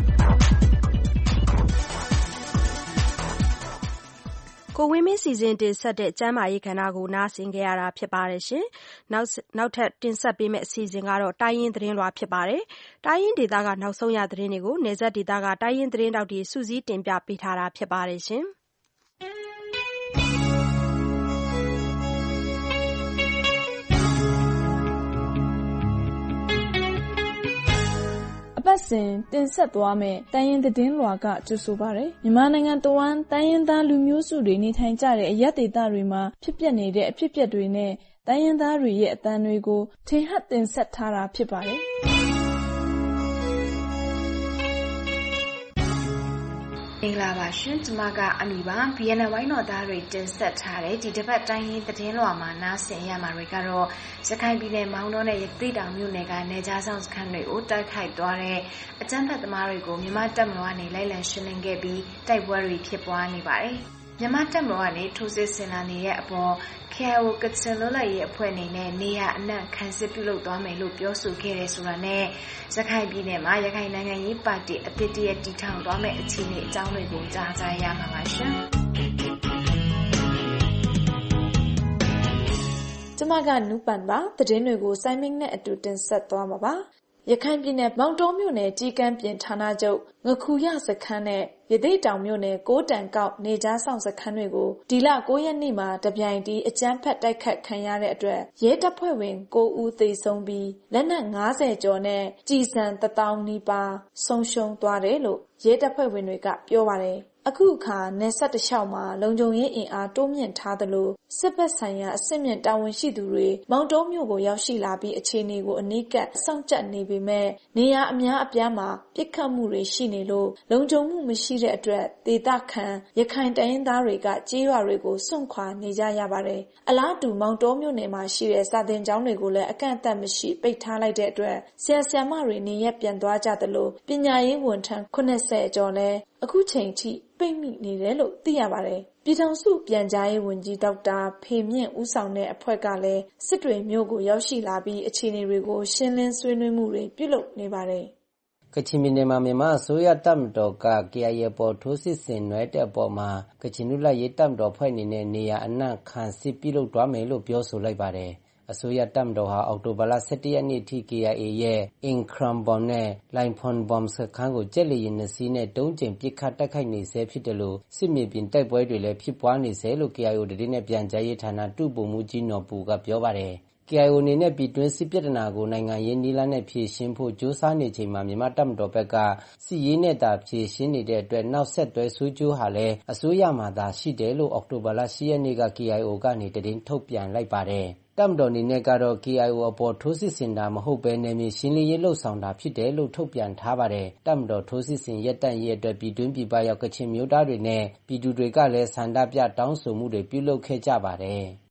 ကိုဝင်းမင်းစီစဉ်တင်ဆက်တဲ့ကျမ်းမာရေးကဏ္ဍကိုနားဆင်ကြရတာဖြစ်ပါတယ်ရှင်။နောက်နောက်ထပ်တင်ဆက်ပေးမယ့်အစီအစဉ်ကတော့တိုင်းရင်းသတင်းလွှာဖြစ်ပါတယ်။တိုင်းရင်းဒေသကနောက်ဆုံးရသတင်းတွေကိုနယ်စပ်ဒေသကတိုင်းရင်းသတင်းတောက်တွေစုစည်းတင်ပြပေးထားတာဖြစ်ပါတယ်ရှင်။အပတ်စဉ်တင်ဆက်သွားမယ့်တိုင်းရင်းသတင်းလွှာကကြိုဆိုပါရယ်မြန်မာနိုင်ငံတဝန်းတိုင်းရင်းသားလူမျိုးစုတွေနေထိုင်ကြတဲ့အရပ်ဒေသတွေမှာဖြစ်ပျက်နေတဲ့အဖြစ်အပျက်တွေနဲ့တိုင်းရင်းသားတွေရဲ့အသံတွေကိုထင်ဟပ်တင်ဆက်ထားတာဖြစ်ပါတယ်မင်္ဂလာပါရှင်ကျမကအမီပါ ဘီ အန် အန် ဝိုင်းတော်သားတွေတင်ဆက်ထားတဲ့ဒီတစ်ပတ်တိုင်းရင်းသတင်းလွှာမှာနားဆင်ရမှာတွေကတော့ရခိုင်ပြည်နယ်မောင်တောနဲ့ရသေ့တောင်မြို့နယ်ကနေကြားဆောင်စခန်းတွေကိုတိုက်ခိုက်သွားတဲ့အကြမ်းဖက်သမားတွေကိုမြန်မာတပ်မတော်ကနေလိုက်လံရှင်းလင်းခဲ့ပြီးတိုက်ပွဲတွေဖြစ်ပွားနေပါတယ်မြန်မာတပ်မတော်ကနေထိုးစစ်ဆင်လာနေတဲ့အပေါ် K I O ကချင်လွတ်လပ်ရေးအဖွဲ့အနေနဲ့နေရအနှံ့ခံစစ်ပြုလုပ်သွားမယ်လို့ပြောဆိုခဲ့တယ်ဆိုတာနဲ့ရခိုင်ပြည်နယ်မှာရခိုင်နိုင်ငံရေးပါတီအသစ်တရတည်ထောင်သွားမယ့်အခြေအနေအကြောင်းတွေကိုကြားကြရမှာပါရှင်။ကျမကနူပန်ပါသတင်းတွေကိုစိုင်းမင်းနဲ့အတူတင်ဆက်သွားမှာပါ။ရခိုင်ပြည်နယ်မောင်တောမြို့နယ်ကြီးကမ်းပြင်ဌာနချုပ်ငခုရစခန်းနဲ့ရသေ့တောင်မြို့နယ်ကိုးတန်ကောက်နေကြားဆောင်စခန်းတွေကိုဒီလကိုးရက်နေ့မှာတပြိုင်တည်းအကြမ်းဖက်တိုက်ခတ်ခံရတဲ့အတွက်ရဲတပ်ဖွဲ့ဝင်ကိုးဦးသေဆုံးပြီးလက်နက်ငါးဆယ်ကျော်နဲ့ကြည်စံတစ်သောင်းနီးပါးဆုံးရှုံးသွားတယ်လို့ရဲတပ်ဖွဲ့ဝင်တွေကပြောပါတယ်။အခုအခါနယ်စပ်တစ်လျှောက်မှာလုံခြုံရေးအင်အားတိုးမြင့်ထားသလိုစစ်ဘက်ဆိုင်ရာအဆင့်မြင့်တာဝန်ရှိသူတွေမောင်တောမြို့ကိုရောက်ရှိလာပြီးအခြေအနေကိုအနီးကပ်စောင့်ကြပ်နေပေမဲ့နေရာအများအပြားမှာပစ်ခတ်မှုတွေရှိနေလို့လုံခြုံမှုမရှိတဲ့အတွက်ဒေသခံရခိုင်တိုင်းရင်းသားတွေကကြေးရွာတွေကိုစွန့်ခွာနေကြရပါတယ်။အလားတူမောင်တောမြို့နယ်မှာရှိတဲ့စာသင်ကျောင်းတွေကိုလည်းအကန့်အသတ်မရှိပိတ်ထားလိုက်တဲ့အတွက်ဆရာဆရာမတွေနေရက်ပြန်သွားကြသလိုပညာရေးဝန်ထမ်းခုနှစ်ဆယ်ကျော်လည်းအခုချိန်ထိပိတ်မိနေတယ်လို့သိရပါတယ်။ပြည်ထောင်စုပြန်ကြားရေးဝန်ကြီးဒေါက်တာဖေမြင့်ဦးဆောင်တဲ့အဖွဲ့ကလည်းစစ်တွေမြို့ကိုရောက်ရှိလာပြီးအခြေအနေတွေကိုရှင်းလင်းဆွေးနွေးမှုတွေပြုလုပ်နေပါတယ်။ကချင်ပြည်နယ်မှာမြန်မာအစိုးရတပ်မတော်က K I A ပေါ်ထိုးစစ်ဆင်နွှဲတဲ့အပေါ်မှာကချင်လူလိုက်ရေးတပ်မတော်ဖွဲ့အနေနဲ့နေရာအနှံ့ခံစစ်ပြုလုပ်သွားမယ်လို့ပြောဆိုလိုက်ပါတယ်။အစိုးရတပ်မတော်ဟာအောက်တိုဘာလ၁၁ရက်နေ့ထိ K I A ရဲ့အင်ခရမ်ဘွမ်နဲ့လိုင်ဖွန်ဘွမ်စခန်းကိုကြက်လီရင်နှစ်စီးနဲ့တုံးကျင်ပစ်ခတ်တိုက်ခိုက်နေဆဲဖြစ်တယ်လို့စစ်မြေပြင်တိုက်ပွဲတွေလည်းဖြစ်ပွားနေဆဲလို့ K I O တည်နဲ့ပြန်ကြားရေးဌာနတုပုံမှုကြီးနော်ပူကပြောပါတယ်။ K I O အနေနဲ့ပြည်တွင်းစစ်ပြဿနာကိုနိုင်ငံရေးနည်းလမ်းနဲ့ဖြေရှင်းဖို့ကြိုးစားနေချိန်မှာမြန်မာတပ်မတော်ဘက်ကစစ်ရေးနဲ့သာဖြေရှင်းနေတဲ့အတွက်နောက်ဆက်တွဲဆိုးကျိုးဟာလည်းအစိုးရမှာသာရှိတယ်လို့အောက်တိုဘာလ၈ရက်နေ့က K I O ကနေတည်ထုတ်ပြန်လိုက်ပါတယ်။တပ်မတော်အနေနဲ့ကတော့ K I O အပေါ်ထိုးစစ်ဆင်တာမဟုတ်ဘဲနယ်မြေရှင်းလင်းရေးလှုပ်ဆောင်တာဖြစ်တယ်လို့ထုတ်ပြန်ထားပါတယ်။တပ်မတော်ထိုးစစ်ဆင်ရပ်တန့်ရေးအတွက်ပြည်တွင်းပြည်ပရောက်ကချင်မျိုးသားတွေနဲ့ပြည်သူတွေကလည်းဆန္ဒပြတောင်းဆိုမှုတွေပြုလုပ်ခဲ့ကြပါတယ်။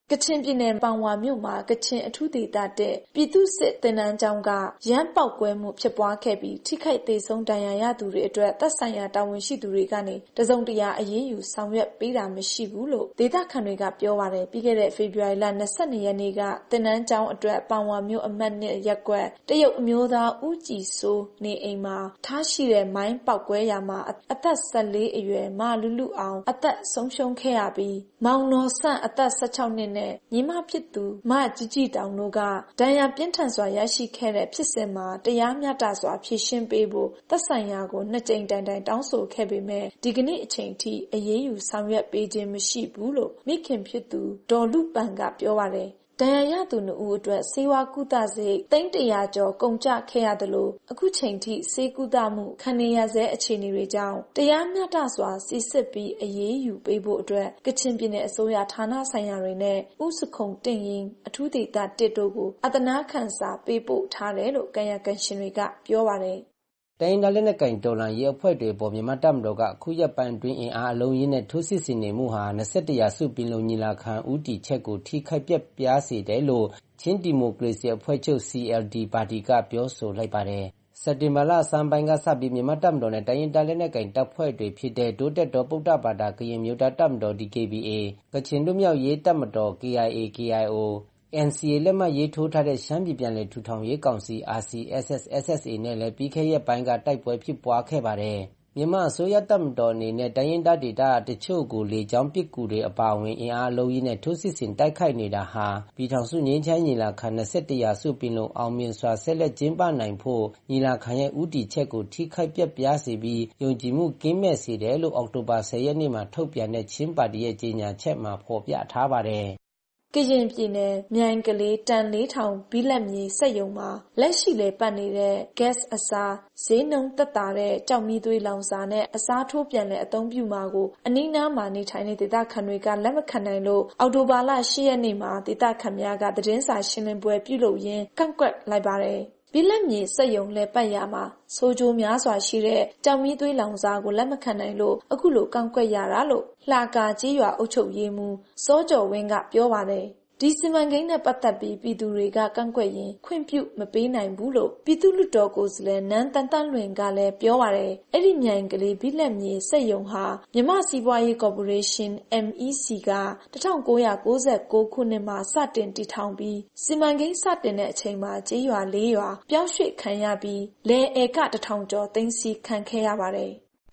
ကချင်ပြည်နယ်ပန်ဝါမြို့မှာကချင်အထူးဒေသတဲ့ပြည်သူ့စစ်သင်တန်းကျောင်းကရမ်းပေါက်ကွဲမှုဖြစ်ပွားခဲ့ပြီးထိခိုက်ဒေဆုံးဒဏ်ရာရသူတွေအတွက်သက်ဆိုင်ရာတာဝန်ရှိသူတွေကနေတစုံတရာအရေးယူဆောင်ရွက်ပေးတာမရှိဘူးလို့ဒေသခံတွေကပြောပါတယ်ပြီးခဲ့တဲ့ဖေဖော်ဝါရီလ၂၂ရက်နေ့ကသင်တန်းကျောင်းအတွက်ပန်ဝါမြို့အမှတ်၂ရပ်ကွက်တရုတ်အမျိုးသားဦးကြည်စိုးနေအိမ်မှာထားရှိတဲ့မိုင်းပေါက်ကွဲရာမှာအသက်၁၄အရွယ်မလူလူအောင်အသက်ဆုံးရှုံးခဲ့ရပြီးမောင်နော်ဆန့်အသက်၁၆နှစ်နဲ့ညီမဖြစ်သူမကြီးကြီးတောင်တို့ကဒဏ်ရာပြင်းထန်စွာရရှိခဲ့တဲ့ဖြစ်စဉ်မှာတရားမျှတစွာဖြေရှင်းပေးဖို့သက်ဆိုင်ရာကိုနှစ်ကြိမ်တိုင်တိုင်တောင်းဆိုခဲ့ပေမဲ့ဒီကနေ့အချိန်ထိအရေးယူဆောင်ရွက်ပေးခြင်းမရှိဘူးလို့မိခင်ဖြစ်သူဒေါ်လူပန်ကပြောပါတယ်ဒဏ်ရာရသူနှစ်ဦးအတွက်ဆေးဝါးကုသစရိတ်သိန်းတရာကျော်ကုန်ကျခဲ့ရတယ်လို့အခုချိန်ထိဆေးကုသမှုခံနေရဆဲအခြေအနေတွေကြောင့်တရားမျှတစွာစစ်စစ်ပြီးအရေးယူပေးဖို့အတွက်ကချင်ပြည်နယ်အစိုးရဌာနဆိုင်ရာတွေနဲ့ဥစခုံတင့်ရင်အထူးဒေသတစ်တို့ကိုအသနာခံစာပေးပို့ထားတယ်လို့ကံရကန်ရှင်တွေကပြောပါတယ်တိုင်းဒေသလက်နက်ကိုင်တော်လှန်ရေးအဖွဲ့တွေပေါ်မြန်မာတပ်မတော်ကအခုရက်ပိုင်းတွင်အင်အားအလုံးရင်းနဲ့ထိုးစစ်ဆင်နေမှုဟာ၂၁ရာစုပင်လုံညီလာခံဦးတည်ချက်ကိုထိခိုက်ပျက်ပြားစေတယ်လို့ချင်းဒီမိုကရေစီအဖွဲ့ချုပ် C L D ပါတီကပြောဆိုလိုက်ပါတယ်စက်တင်ဘာလဆန်းပိုင်းကစပြီးမြန်မာတပ်မတော်နဲ့တိုင်းဒေသလက်နက်ကိုင်တပ်ဖွဲ့တွေဖြစ်တဲ့ဒိုတက်တော်ပုဒ္ဒဘာသာကရင်မျိုးသားတပ်မတော် D K B A ကချင်လူမျိုးရေးတပ်မတော် K I A K I O N C A လက်မှတ်ရေးထိုးထားတဲ့ရှမ်းပြည်ပြန်လည်ထူထောင်ရေးကောင်စီ R C S S S S A နဲ့လည်းပြီးခဲ့ရက်ပိုင်းကတိုက်ပွဲဖြစ်ပွားခဲ့ပါတယ်။မြန်မာအစိုးရတပ်မတော်အနေနဲ့တိုင်းရင်းသားဒေသတချို့ကိုလေကြောင်းပစ်ကူတွေအပါအဝင်အင်အားလုံးကြီးနဲ့ထိုးစစ်ဆင်တိုက်ခိုက်နေတာဟာပြည်ထောင်စုငြိမ်းချမ်းညီလာခံ၂၁ရာစုပင်လုံအောင်မြင်စွာဆက်လက်ကျင်းပနိုင်ဖို့ညီလာခံရဲ့ဦးတည်ချက်ကိုထိခိုက်ပျက်ပြားစေပြီးယုံကြည်မှုကင်းမဲ့စေတယ်လို့အောက်တိုဘာ၁၀ရက်နေ့မှာထုတ်ပြန်တဲ့ချင်းပါတီရဲ့ကြေညာချက်မှာဖော်ပြထားပါတယ်။ကရင်ပြည်နယ်မြိုင်ကလေးတန်လေးထောင်ဘီလက်မြေစက်ရုံမှာလက်ရှိလေပတ်နေတဲ့ gas အစားဈေးနှုန်းသက်သာတဲ့ကြောက်မီးသွေးလောင်စာနဲ့အစားထိုးပြန်လဲအသုံးပြုမှာကိုအနီးနားမှာနေထိုင်တဲ့ဒေသခံတွေကလက်မခံနိုင်လို့အော်တိုဘာလ၈ရက်နေ့မှာဒေသခံများကသတင်းစာရှင်းလင်းပွဲပြုလုပ်ရင်းကန့်ကွက်လိုက်ပါတယ်ဘီလက်မြေစက်ရုံလဲပတ်ရမှာဆိုးကျိုးများစွာရှိတဲ့ကြောင်မီးသွေးလောင်စာကိုလက်မခံနိုင်လို့အခုလိုကန့်ကွက်ရတာလို့လှကာကြီးရွာအုပ်ချုပ်ရေးမှူးစောကျော်ဝင်းကပြောပါတယ်ဒီစီမံကိန်းနဲ့ပတ်သက်ပြီးပြည်သူတွေကကန့်ကွက်ရင်ခွင့်ပြုမပေးနိုင်ဘူးလို့ပြည်သူ့လွှတ်တော်ကိုယ်စားလှယ်နန်းတန်တန့်လွင်ကလည်းပြောပါတယ်အဲ့ဒီမြိုင်ကလေးဘိလက်မြေစက်ရုံဟာမြန်မာစီးပွားရေးကော်ပိုရေးရှင်း M E C က၁၉၉၉ခုနှစ်မှာစတင်တည်ထောင်ပြီးစီမံကိန်းစတင်တဲ့အချိန်မှာကျေးရွာ၄ရွာပြောင်းရွှေ့ခံရပြီးလယ်ဧကတစ်ထောင်ကျော်သိမ်းဆည်းခံခဲ့ရပါတယ်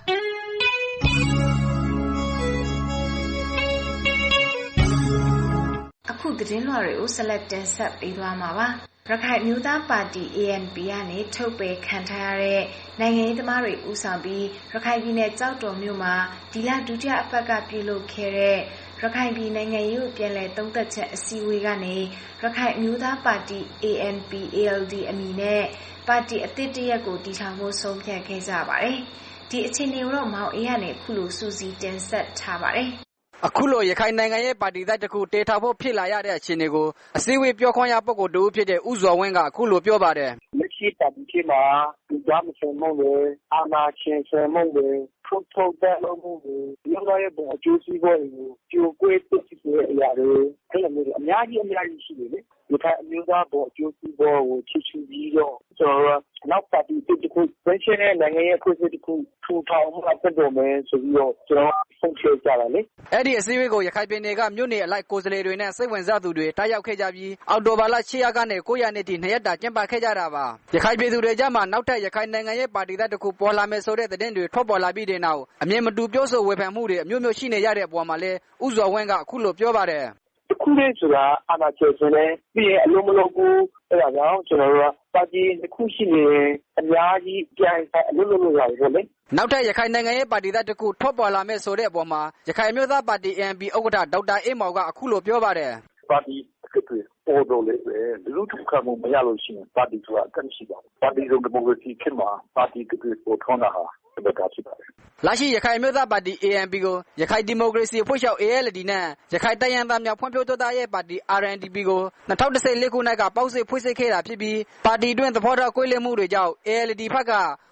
အခုသတင်းလွှာတွေကိုဆက်လက်တင်ဆက်ပေးသွားမှာပါရခိုင်မျိုးသားပါတီ A N P ကနေထုတ်ပယ်ခံထားရတဲ့နိုင်ငံရေးသမားတွေဦးဆောင်ပြီးရခိုင်ပြည်နယ်ကြောက်တော်မြို့မှာဒီလဒုတိယအပတ်ကပြုလုပ်ခဲ့တဲ့ရခိုင်ပြည်နိုင်ငံရေးကိုပြန်လည်သုံးသပ်ချက်အစည်းအဝေးကနေရခိုင်မျိုးသားပါတီ A N P A L D အမည်နဲ့ပါတီအသစ်တစ်ရပ်ကိုတည်ထောင်ဖို့ဆုံးဖြတ်ခဲ့ကြပါတယ်ဒီအခြေအနေကိုတော့မောင်အေးကနေအခုလိုစူးစီးတင်ဆက်ထားပါတယ်အခုလိုရခိုင်နိုင်ငံရဲ့ပါတီသားတစ်ခုတည်ထောင်ဖို့ဖြစ်လာရတဲ့အခြေအနေကိုအစည်းအဝေးပြောခွင့်ရပုဂ္ဂိုလ်တူဖြစ်တဲ့ဦးဇော်ဝင်းကအခုလိုပြောပါတယ်လက်ရှိပါတီထဲမှာဒီကြမ်းစံမုံတွေအာနာချင်းစံမုံတွေထုတ်ထုတ်တဲ့လုံးမှုတွေဒီလိုရဲ့ပုံအကျိုးစီးပွားတွေကိုကြိုကွေးသိသိတဲ့အရာတွေအဲ့လိုမျိုးအများကြီးအများကြီးရှိတယ်လေဒီထိုင်အမျိုးသားပုံအကျိုးစီးပွားကိုချီချူပြီးတော့ကျွန်တော်နောက်ပါတီတစ်ခုပြင်ဆင်တဲ့နိုင်ငံရဲ့ကိုယ်စစ်တစ်ခုထူထောင်မှုအသက်တော်မယ်ဆိုပြီးတော့ကျွန်တော်ဆုံးဖြတ်ကြတာလေအဲ့ဒီအစည်းအဝေးကိုရခိုင်ပြည်နယ်ကမြို့နယ်အလိုက်ကိုယ်စားလှယ်တွေနဲ့စိတ်ဝင်စားသူတွေတားရောက်ခဲ့ကြပြီးအောက်တိုဘာလ၈ရက်ကနေ၉ရက်နေ့ထိနှစ်ရက်တာကျင်းပခဲ့ကြတာပါရခိုင်ပြည်သူတွေကြားမှာနောက်ထပ်ရခိုင်နိုင်ငံရဲ့ပါတီသားတစ်ခုပေါ်လာမယ်ဆိုတဲ့သတင်းတွေထွက်ပေါ်လာပြီးတဲ့နောက်အမြင်မတူပြောဆိုဝေဖန်မှုတွေအမျိုးမျိုးရှိနေရတဲ့အပေါ်မှာလဲဥဇော်ဝင်းကအခုလိုပြောပါတယ်တခုလေးဆိုတာအာဏာချေစနေပြီးရင်အလုံးမလုံးကိုအဲ့ဒါကြောင့်ကျွန်တော်တို့ကပါတီတစ်ခုရှိနေအများကြီးပြန်အလုံးလုံးလာတယ်လေနောက်ထပ်ရခိုင်နိုင်ငံရဲ့ပါတီသားတစ်ခုထွက်ပေါ်လာမယ်ဆိုတဲ့အပေါ်မှာရခိုင်မျိုးသားပါတီ A N P ဥက္ကဋ္ဌဒေါက်တာအေးမောင်ကအခုလိုပြောပါတယ်ပါတီတစ်ခုပေါ်တော့လေလူထုခံမှုမရလို့ရှိရင်ပါတီဆိုတာအကန့်ရှိပါဘူးပါတီစုံဒီမိုကရေစီခေတ်မှာပါတီတစ်ခုပေါ်ထွန်းတာဟာလာရှိရခိုင်မျိုးသားပါတီ A N P ကိုရခိုင်ဒီမိုကရေစီအဖွဲ့ချုပ် A L D နဲ့ရခိုင်တိုင်းရင်းသားများဖွံ့ဖြိုးတိုးတက်ရေးပါတီ R N D P ကို၂၀၁၄ခုနှစ်ကပေါင်းစည်းဖွဲ့စည်းခဲ့တာဖြစ်ပြီးပါတီတွင်သဘောထားကွဲလွဲမှုတွေကြောင့် A L D ဘက်က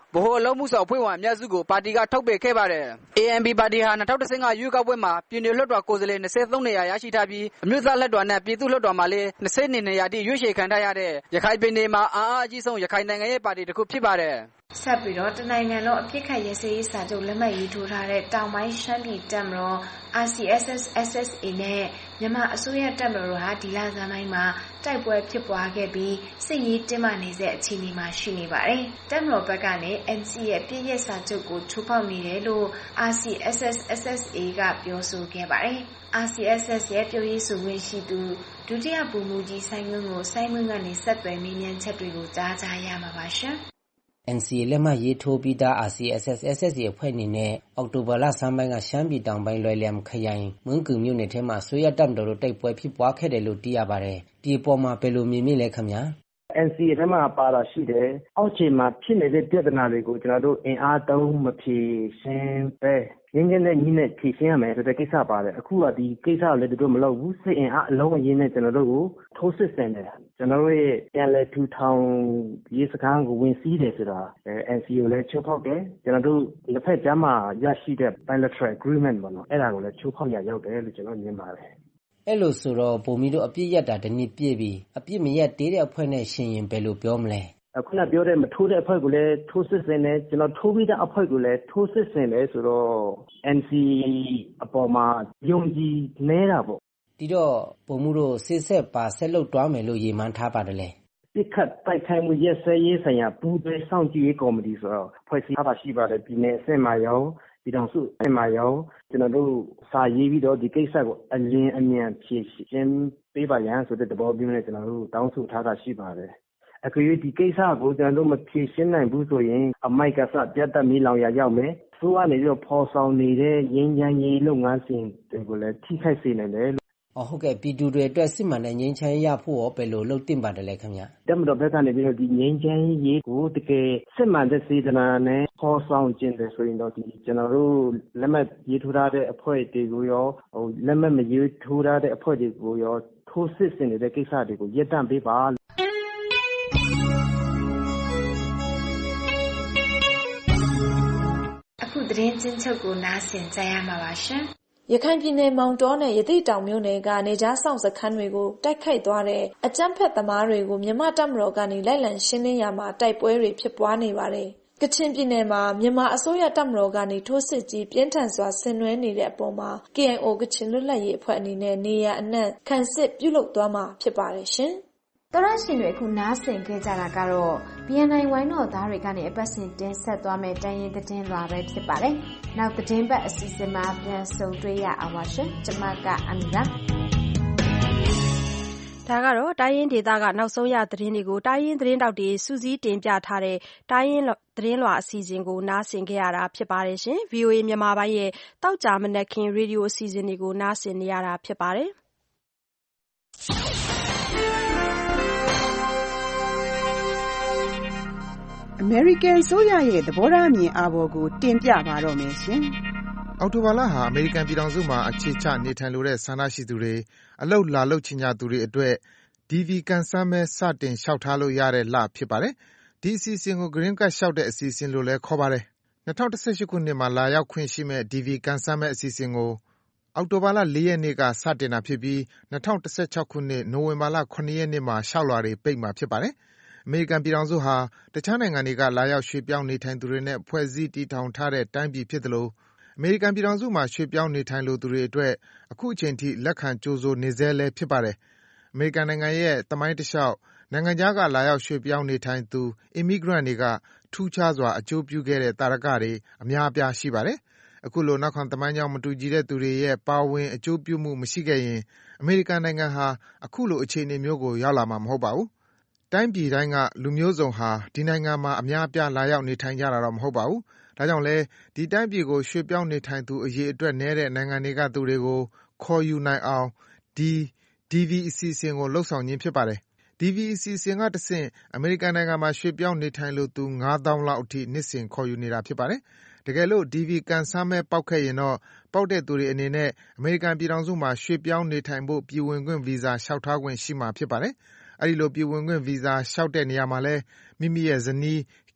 ဗဟိုအလုပ်မှုဆောင်အဖွဲ့ဝင်အများစုကိုပါတီကထုတ်ပယ်ခဲ့ပါတယ်။ အေ အန် ပီ ပါတီဟာ၂၀၁၅ရွေးကောက်ပွဲမှာပြည်နယ်လွှတ်တော်ကိုယ်စားလှယ်၂၃နေရာရရှိထားပြီးအမျိုးသားလွှတ်တော်နဲ့ပြည်သူ့လွှတ်တော်မှာလည်း၂၂နေရာထိရွေးချယ်ခံထားရတဲ့ရခိုင်ပြည်နယ်မှာအားအားအကြီးဆုံးရခိုင်နိုင်ငံရေးပါတီတစ်ခုဖြစ်ပါတယ်။ဆက်ပြီးတော့တနိုင်ငံလုံးအပြစ်ခတ်ရစရေးစာချုပ်လက်မှတ်ရေးထိုးထားတဲ့တောင်ပိုင်းရှမ်းပြည်တပ်မတော် အာစီ အက်စ် အက်စ် အက်စ် အေ နဲ့မြန်မာအစိုးရတပ်မတော်တို့ဟာဒီလဆန်းပိုင်းမှာတိုက်ပွဲဖြစ်ပွားခဲ့ပြီးစစ်ရေးတင်းမာနေစေအခြေအနေမှာရှိနေပါတယ်။တပ်မတော်ဘက်ကနေ အန် စီ ရဲ့ပြည့်ရဲ့စာချုပ်ကိုချိုးဖောက်နေတယ်လို့ အာစီ အက်စ် အက်စ် အက်စ် အေ ကပြောဆိုခဲ့ပါတယ်။ အာစီ အက်စ် အက်စ် ရဲ့ပြောရေးဆိုခွင့်ရှိသူဒုတိယဗိုလ်မှူးကြီးစိုင်းဝင်းကိုစိုင်းဝင်းကနေဆက်သွယ်မေးမြန်းချက်တွေကိုကြားကြရမှာပါရှင်။အန် စီ အေ လက်မှတ်ရေးထိုးပြီးသား အာစီ အက်စ် အက်စ် အေ အဖွဲ့အနေနဲ့အောက်တိုဘာလဆန်းပိုင်းကရှမ်းပြည်တောင်ပိုင်းလွယ်လမ်ခရိုင်မွန်းကူမြို့နယ်ထဲမှာအစိုးရတပ်မတော်တို့တိုက်ပွဲဖြစ်ပွားခဲ့တယ်လို့သိရပါတယ်။ဒီအပေါ်မှာဘယ်လိုမြင်မိလဲခင်ဗျာ။ အန် စီ အေ ထဲမှာပါတာရှိတယ်။အောက်ခြေမှာဖြစ်နေတဲ့ပြဿနာတွေကိုကျွန်တော်တို့အင်အားသုံးမဖြေရှင်းပဲငြိမ်းချမ်းတဲ့နည်းနဲ့ဖြေရှင်းရမယ်ဆိုတဲ့ကိစ္စပါတယ်။အခုကဒီကိစ္စကိုလည်းသူတို့မလုပ်ဘူး။စစ်အင်အားအလုံးအရင်းနဲ့ကျွန်တော်တို့ကိုထိုးစစ်ဆင်တယ်။ကျွန်တော်တို့ရဲ့ပြန်လည်ထူထောင်ရေးစခန်းကိုဝင်စီးတယ်ဆိုတာအန် စီ အေ ကိုလည်းချိုးဖောက်တယ်။ကျွန်တော်တို့တစ်ဖက်ကြားမှာရရှိတဲ့ bilateral agreement ပေါ့နော်။အဲ့ဒါကိုလည်းချိုးဖောက်ရာရောက်တယ်လို့ကျွန်တော်မြင်ပါတယ်။အဲ့လိုဆိုတော့ဗိုလ်မှူးတို့အပြစ်ရတာတနည်းပြည့်ပြီးအပြစ်မရသေးတဲ့အဖွဲ့နဲ့ရှင်ရင်ဘယ်လိုပြောမလဲခုနပြောတဲ့မထိုးတဲ့အဖွဲ့ကိုလည်းထိုးစစ်ဆင်တယ်ကျွန်တော်ထိုးပြီးတဲ့အဖွဲ့ကိုလည်းထိုးစစ်ဆင်တယ်ဆိုတော့ အန် စီ အေ အပေါ်မှာယုံကြည်နေတာပေါ့ဒီတော့ဗိုလ်မှူးတို့စစ်ဆက်ပါဆက်လုပ်တွားမယ်လို့ရည်မှန်းထားပါတယ်လေပြစ်ခတ်တိုက်ခိုက်မှုရက်စဲရေးဆိုင်ရာပူးတွဲစောင့်ကြည့်ရေးကော်မတီဆိုတော့ဖွဲ့စည်းထားတာရှိပါတယ်ပြည်နယ်အဆင့်မှာရောပြည်ထောင်စုအဆင့်မှာရောကျွန်တော်တို့စာရေးပြီးတော့ဒီကိစ္စကိုအလင်းအမြန်ဖြေရှင်းပေးပါရန်ဆိုတဲ့သဘောမျိုးနဲ့ကျွန်တော်တို့တောင်းဆိုထားတာရှိပါတယ်အခုဒီကိစ္စကိုကျွန်တော်တို့မဖြေရှင်းနိုင်ဘူးဆိုရင်အမိုက်ကစပြတ်တက်မီလောင်ရရောက်မယ်ဆိုကနေပြီးတော့ပေါ်ဆောင်နေတဲ့ရင်းချမ်းရေးလုပ်ငန်းစဉ်တွေကိုလည်းထိခိုက်စေနိုင်တယ်အော်ဟုတ်ကဲ့ပြည်သူတွေအတွက်စစ်မှန်တဲ့ငြိမ်းချမ်းရေးရဖို့ရောဘယ်လိုလုပ်တင်ပါတယ်လဲခင်ဗျတက်မတော်ဘက်ကနေပြီးတော့ဒီငြိမ်းချမ်းရေးကိုတကယ်စစ်မှန်တဲ့စေတနာနဲ့ပေါ်ဆောင်ခြင်းတယ်ဆိုရင်တော့ဒီကျွန်တော်တို့လက်မှတ်ရေးထိုးထားတဲ့အဖွဲ့တွေကိုရောဟိုလက်မှတ်မရေးထိုးထားတဲ့အဖွဲ့တွေကိုရောထိုးစစ်ဆင်နေတဲ့ကိစ္စတွေကိုရပ်တန့်ပေးပါအခုသတင်းချင်းချုပ်ကိုနားဆင်ကြရမှာပါရှင်ရခိုင်ပြည်နယ်မောင်တောနဲ့ရသေ့တောင်မြို့နယ်ကနေကြားဆောင်စခန်းတွေကိုတိုက်ခိုက်သွားတဲ့အကြမ်းဖက်သမားတွေကိုမြန်မာတပ်မတော်ကနေလိုက်လံရှင်းလင်းရမှာတိုက်ပွဲတွေဖြစ်ပွားနေပါတယ်။ကချင်ပြည်နယ်မှာမြန်မာအစိုးရတပ်မတော်ကနေထိုးစစ်ကြီးပြင်းထန်စွာဆင်နွှဲနေတဲ့အပေါ်မှာ ကေ အိုင် အို ကချင်လွတ်လပ်ရေးအဖွဲ့အနေနဲ့နေရအနှံ့ခံစစ်ပြုလုပ်သွားမှာဖြစ်ပါတယ်ရှင်။တော်ရရှင်တွေအခုနားဆင်ခဲ့ကြတာကတော့ ဘီ အန် အိုင် ဝိုင်းတော်သားတွေကနေအပတ်စဉ်တင်ဆက်သွားမယ့်တိုင်းရင်းသတင်းလွှာပဲဖြစ်ပါတယ်။နောက်သတင်းပတ်အစီအစဉ်မှာပြန်ဆုံတွေ့ရအောင်ပါရှင်။ကျွန်မကအမီပါဒါကတော့တိုင်းရင်းဒေသကနောက်ဆုံးရသတင်းတွေကိုတိုင်းရင်းသတင်းတောက်တွေစူးစီးတင်ပြထားတဲ့တိုင်းရင်းသတင်းလွှာအစီအစဉ်ကိုနားဆင်ကြရတာဖြစ်ပါတယ်ရှင်။ ဗွီအိုအေမြန်မာပိုင်းရဲ့တောက်ကြမနက်ခင်းရေဒီယိုအစီအစဉ်တွေကိုနားဆင်နေရတာဖြစ်ပါတယ်။အမေရိကန်ဆိုရရဲ့သဘောထားအမြင်အာဘော်ကိုတင်ပြပါတော့မယ်ရှင်။အောက်တိုဘာလဟာအမေရိကန်ပြည်ထောင်စုမှာအခြေချနေထိုင်လိုတဲ့ဆန္ဒရှိသူတွေအလုပ်လာလုပ်ချင်ကြသူတွေအတွက် ဒီ ဗီ ကန်ဆန်းမဲစတင်လျှောက်ထားလို့ရတဲ့လဖြစ်ပါတယ်။ဒီအစီအစဉ်ကို Green Card လျှောက်တဲ့အစီအစဉ်လို့လည်းခေါ်ပါတယ်။၂၀၁၈ခုနှစ်မှာလာရောက်ခွင့်ရှိမဲ့ ဒီ ဗီ ကန်ဆန်းမဲအစီအစဉ်ကိုအောက်တိုဘာလ၄ရက်နေ့ကစတင်တာဖြစ်ပြီး၂၀၁၆ခုနှစ်နိုဝင်ဘာလ၇ရက်နေ့မှာလျှောက်လွှာတွေပိတ်မှာဖြစ်ပါတယ်။အမေရိကန်ပြည်ထောင်စုဟာတခြားနိုင်ငံတွေကလာရောက်ရွှေ့ပြောင်းနေထိုင်သူတွေနဲ့ဖွဲ့စည်းတည်ထောင်ထားတဲ့တိုင်းပြည်ဖြစ်သလိုအမေရိကန်ပြည်ထောင်စုမှာရွှေ့ပြောင်းနေထိုင်လိုသူတွေအတွက်အခုချိန်ထိလက်ခံကြိုဆိုနေဆဲလည်းဖြစ်ပါတယ်။အမေရိကန်နိုင်ငံရဲ့သမိုင်းတလျှောက်နိုင်ငံခြားကလာရောက်ရွှေ့ပြောင်းနေထိုင်သူ Immigrant တွေကထူးခြားစွာအကျိုးပြုခဲ့တဲ့သာဓကတွေအများအပြားရှိပါတယ်။အခုလိုနောက်ခံသမိုင်းကြောင်းမတူညီတဲ့သူတွေရဲ့ပါဝင်အကျိုးပြုမှုမရှိခဲ့ရင်အမေရိကန်နိုင်ငံဟာအခုလိုအခြေအနေမျိုးကိုရောက်လာမှာမဟုတ်ပါဘူး။တိုင်းပြည်တိုင်းကလူမျိုးစုံဟာဒီနိုင်ငံမှာအများအပြားလာရောက်နေထိုင်ကြတာတော့မဟုတ်ပါဘူး။ဒါကြောင့်လဲဒီတိုင်းပြည်ကိုရွှေ့ပြောင်းနေထိုင်သူအရေအတွက်နည်းတဲ့နိုင်ငံတွေကသူတွေကိုခေါ်ယူနိုင်အောင်ဒီ ဒီ ဗီ အစီအစဉ်ကိုလှုပ်ဆောင်ခြင်းဖြစ်ပါတယ်။ဒီ ဗီ အစီအစဉ်ကတဆင့်အမေရိကန်နိုင်ငံမှာရွှေ့ပြောင်းနေထိုင်လိုသူငါးသောင်းလောက်အထိနှစ်စဉ်ခေါ်ယူနေတာဖြစ်ပါတယ်။တကယ်လို့ဒီ ဗီ ကန်ဆန်းမဲပေါက်ခဲ့ရင်တော့ပေါက်တဲ့သူတွေအနေနဲ့အမေရိကန်ပြည်ထောင်စုမှာရွှေ့ပြောင်းနေထိုင်ဖို့ပြည်ဝင်ခွင့်ဗီဇာလျှောက်ထားခွင့်ရှိမှာဖြစ်ပါတယ်။အဲဒီလိုပြည်ဝင်ခွင့်ဗီဇာလျှောက်တဲ့နေရာမှာလဲမိမိရဲ့ဇနီးခ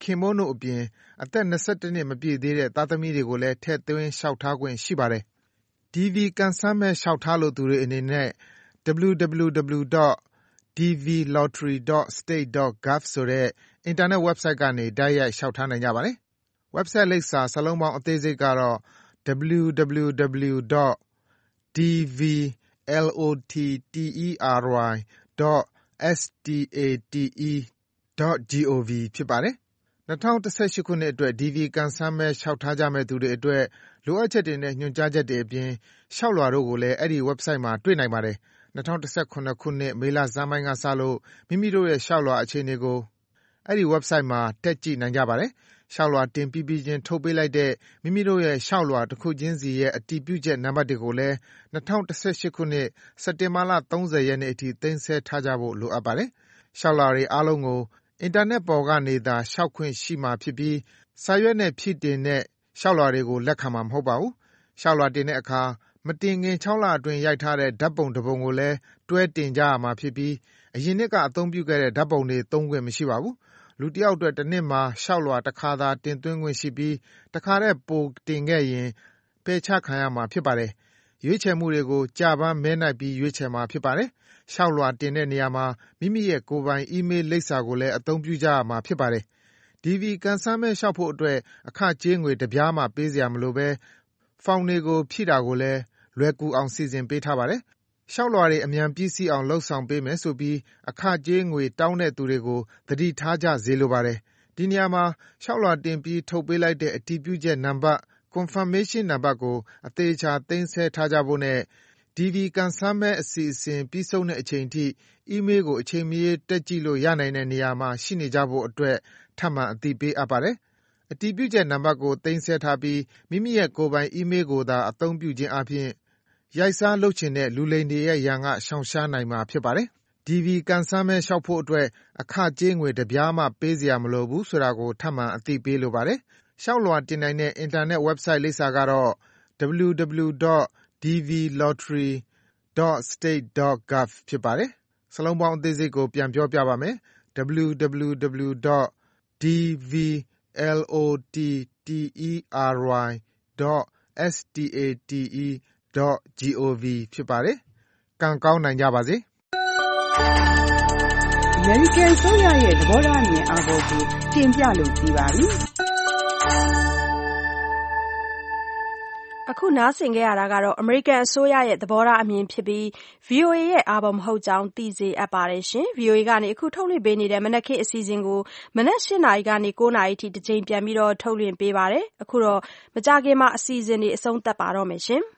ခင်ပွန်းတို့အပြင်အသက်၂၁နှစ်မပြည့်သေးတဲ့သားသမီးတွေကိုလည်းထည့်သွင်းလျှောက်ထားခွင့်ရှိပါတယ်။ ဒီ ဗီ ကံစမ်းမဲလျှောက်ထားလိုသူတွေအနေနဲ့ ဒဘလျူ ဒဘလျူ ဒဘလျူ ဒေါ့ ဒီ ဗီ လော်ထရီ ဒေါ့ စတိတ် ဒေါ့ ဂဗ် ဆိုတဲ့အင်တာနက် website ကနေ တိုက်ရိုက်လျှောက်ထားနိုင်ကြပါတယ်။ website လိပ်စာစာလုံးပေါင်းအသေးစိတ်ကတော့ ဒဘလျူ ဒဘလျူ ဒဘလျူ ဒေါ့ ဒီ ဗီ လော်ထရီ ဒေါ့ စတိတ် ဒေါ့ ဂျီအိုဗီ ဖြစ်ပါတယ်။ ၂၀၁၈ ခုနှစ်အတွက် ဒီ ဗီ ကံစမ်းမဲလျှောက်ထားကြမယ့်သူတွေအတွက်လိုအပ်ချက်တွေနဲ့ညွှန်ကြားချက်တွေအပြင်လျှောက်လွှာတို့ကိုလည်းအဲဒီ website မှာတွေ့နိုင်ပါတယ်။ ၂၀၁၇ ခုနှစ်မေလဆန်းပိုင်းကစလို့မိမိတို့ရဲ့လျှောက်လွှာအခြေအနေကိုအဲဒီ website မှာတက်ကြည့်နိုင်ကြပါတယ်။ လျှောက်လွှာတင်ပြီးပြီးချင်းထုတ်ပေးလိုက်တဲ့မိမိတို့ရဲ့လျှောက်လွှာတစ်ခုချင်းစီရဲ့အတည်ပြုချက်နံပါတ်တွေကိုလည်း၂၀၁၈ ခုနှစ်စက်တင်ဘာလ၃၀ရက်နေ့အထိသိမ်းဆည်းထားကြဖို့လိုအပ်ပါတယ်။ လျှောက်လွှာတွေအားလုံးကိုအင်တာနက်ပေါ်ကနေသာလျှောက်ခွင့်ရှိမှာဖြစ်ပြီးစာရွက်နဲ့ဖြည့်တင်တဲ့လျှောက်လွှာတွေကိုလက်ခံမှာမဟုတ်ပါဘူး။ လျှောက်လွှာတင်တဲ့အခါမတင်ခင်၆လအတွင်းရိုက်ထားတဲ့ဓါတ်ပုံတစ်ပုံကိုလည်းတွဲတင်ကြရမှာဖြစ်ပြီးအရင်နှစ်ကအသုံးပြုခဲ့တဲ့ဓါတ်ပုံတွေသုံးခွင့်မရှိပါဘူး။ လူတစ်ယောက်အတွက်တစ်နှစ်မှာလျှောက်လွှာတစ်ခါသာတင်သွင်းခွင့်ရှိပြီးတစ်ခါထက်ပိုတင်ခဲ့ရင်ပယ်ချခံရမှာဖြစ်ပါတယ်။ ရွေးချယ်မှုတွေကိုကျပန်းမဲနှိုက်ပြီးရွေးချယ်မှာဖြစ်ပါတယ်။ လျှောက်လွှာတင်တဲ့နေရာမှာမိမိရဲ့ကိုယ်ပိုင်အီးမေးလ်လိပ်စာကိုလည်းအသုံးပြုကြရမှာဖြစ်ပါတယ်။ ဒီ ဗီ ကံစမ်းမဲလျှောက်ဖို့အတွက်အခကြေးငွေတစ်ပြားမှပေးစရာမလိုဘဲဖောင်တွေကိုဖြည့်တာကိုလည်းလွယ်ကူအောင်စီစဉ်ပေးထားပါတယ်။ လျှောက်လွှာတွေအမြန်ပြီးစီးအောင်လုပ်ဆောင်ပေးမယ်ဆိုပြီးအခကြေးငွေတောင်းတဲ့သူတွေကိုသတိထားကြစေလိုပါတယ်။ ဒီနေရာမှာလျှောက်လွှာတင်ပြီးထုတ်ပေးလိုက်တဲ့အတည်ပြုချက်နံပါတ် Confirmation နံပါတ်ကိုအသေချာသိမ်းဆည်းထားကြဖို့နဲ့ဒီ ဗီ ကံစမ်းမဲအစီအစဉ်ပြီးဆုံးတဲ့အချိန်ထိအီးမေးလ်ကိုအချိန်မရွေးတက်ကြည့်လို့ရနိုင်တဲ့နေရာမှာရှိနေကြဖို့အတွက်ထပ်မံအသိပေးအပ်ပါတယ်။ အတည်ပြုချက်နံပါတ်ကိုသိမ်းဆည်းထားပြီးမိမိရဲ့ကိုယ်ပိုင်အီးမေးလ်ကိုသာအသုံးပြုခြင်းအားဖြင့်ရိုက်စားလုပ်ချင်တဲ့လူလိမ်တွေရဲ့ရန်ကရှောင်ရှားနိုင်မှာဖြစ်ပါတယ်။ ဒီ ဗီ ကံစမ်းမဲလျှောက်ဖို့အတွက်အခကြေးငွေတစ်ပြားမှပေးစရာမလိုဘူးဆိုတာကိုထပ်မံအသိပေးလိုပါတယ်။ လျှောက်လွှာတင်နိုင်တဲ့အင်တာနက် website လိပ်စာကတော့ ဒဘလျူ ဒဘလျူ ဒေါ့ ဒီ ဗီ လော်ထရီ ဒေါ့ စတိတ် ဒေါ့ ဂဗ် ဖြစ်ပါတယ်။ စာလုံးပေါင်းအသေးစိတ်ကိုပြန်ပြောပြပါမယ်။ ဒဘလျူ ဒဘလျူ ဒဘလျူ ဒေါ့ ဒီ ဗီ လော်ထရီ ဒေါ့ စတိတ် ဒေါ့ ဂျီအိုဗီ ဖြစ်ပါတယ်။ ကံကောင်းနိုင်ကြပါစေ။အမေရိကန်အစိုးရရဲ့သဘောထားအမြင်အာဘော်ကိုတင်ပြလို့ပြီးပါပြီ။အခုနားဆင်ခဲ့ရတာကတော့အမေရိကန်အစိုးရရဲ့သဘောထားအမြင်ဖြစ်ပြီး ဗွီအိုအေရဲ့အာဘော်မဟုတ်ကြောင်းသိစေအပ်ပါတယ်ရှင်။ ဗွီအိုအေကနေအခုထုတ်လွှင့်ပေးနေတဲ့မနက်ခင်းအစီအစဉ်ကိုမနက်၈နာရီကနေ၉နာရီအထိတစ်ကြိမ်ပြန်ပြီးတော့ထုတ်လွှင့်ပေးပါတယ်။အခုတော့မကြာခင်မှာအစီအစဉ်တွေအဆုံးသတ်ပါတော့မယ်ရှင်။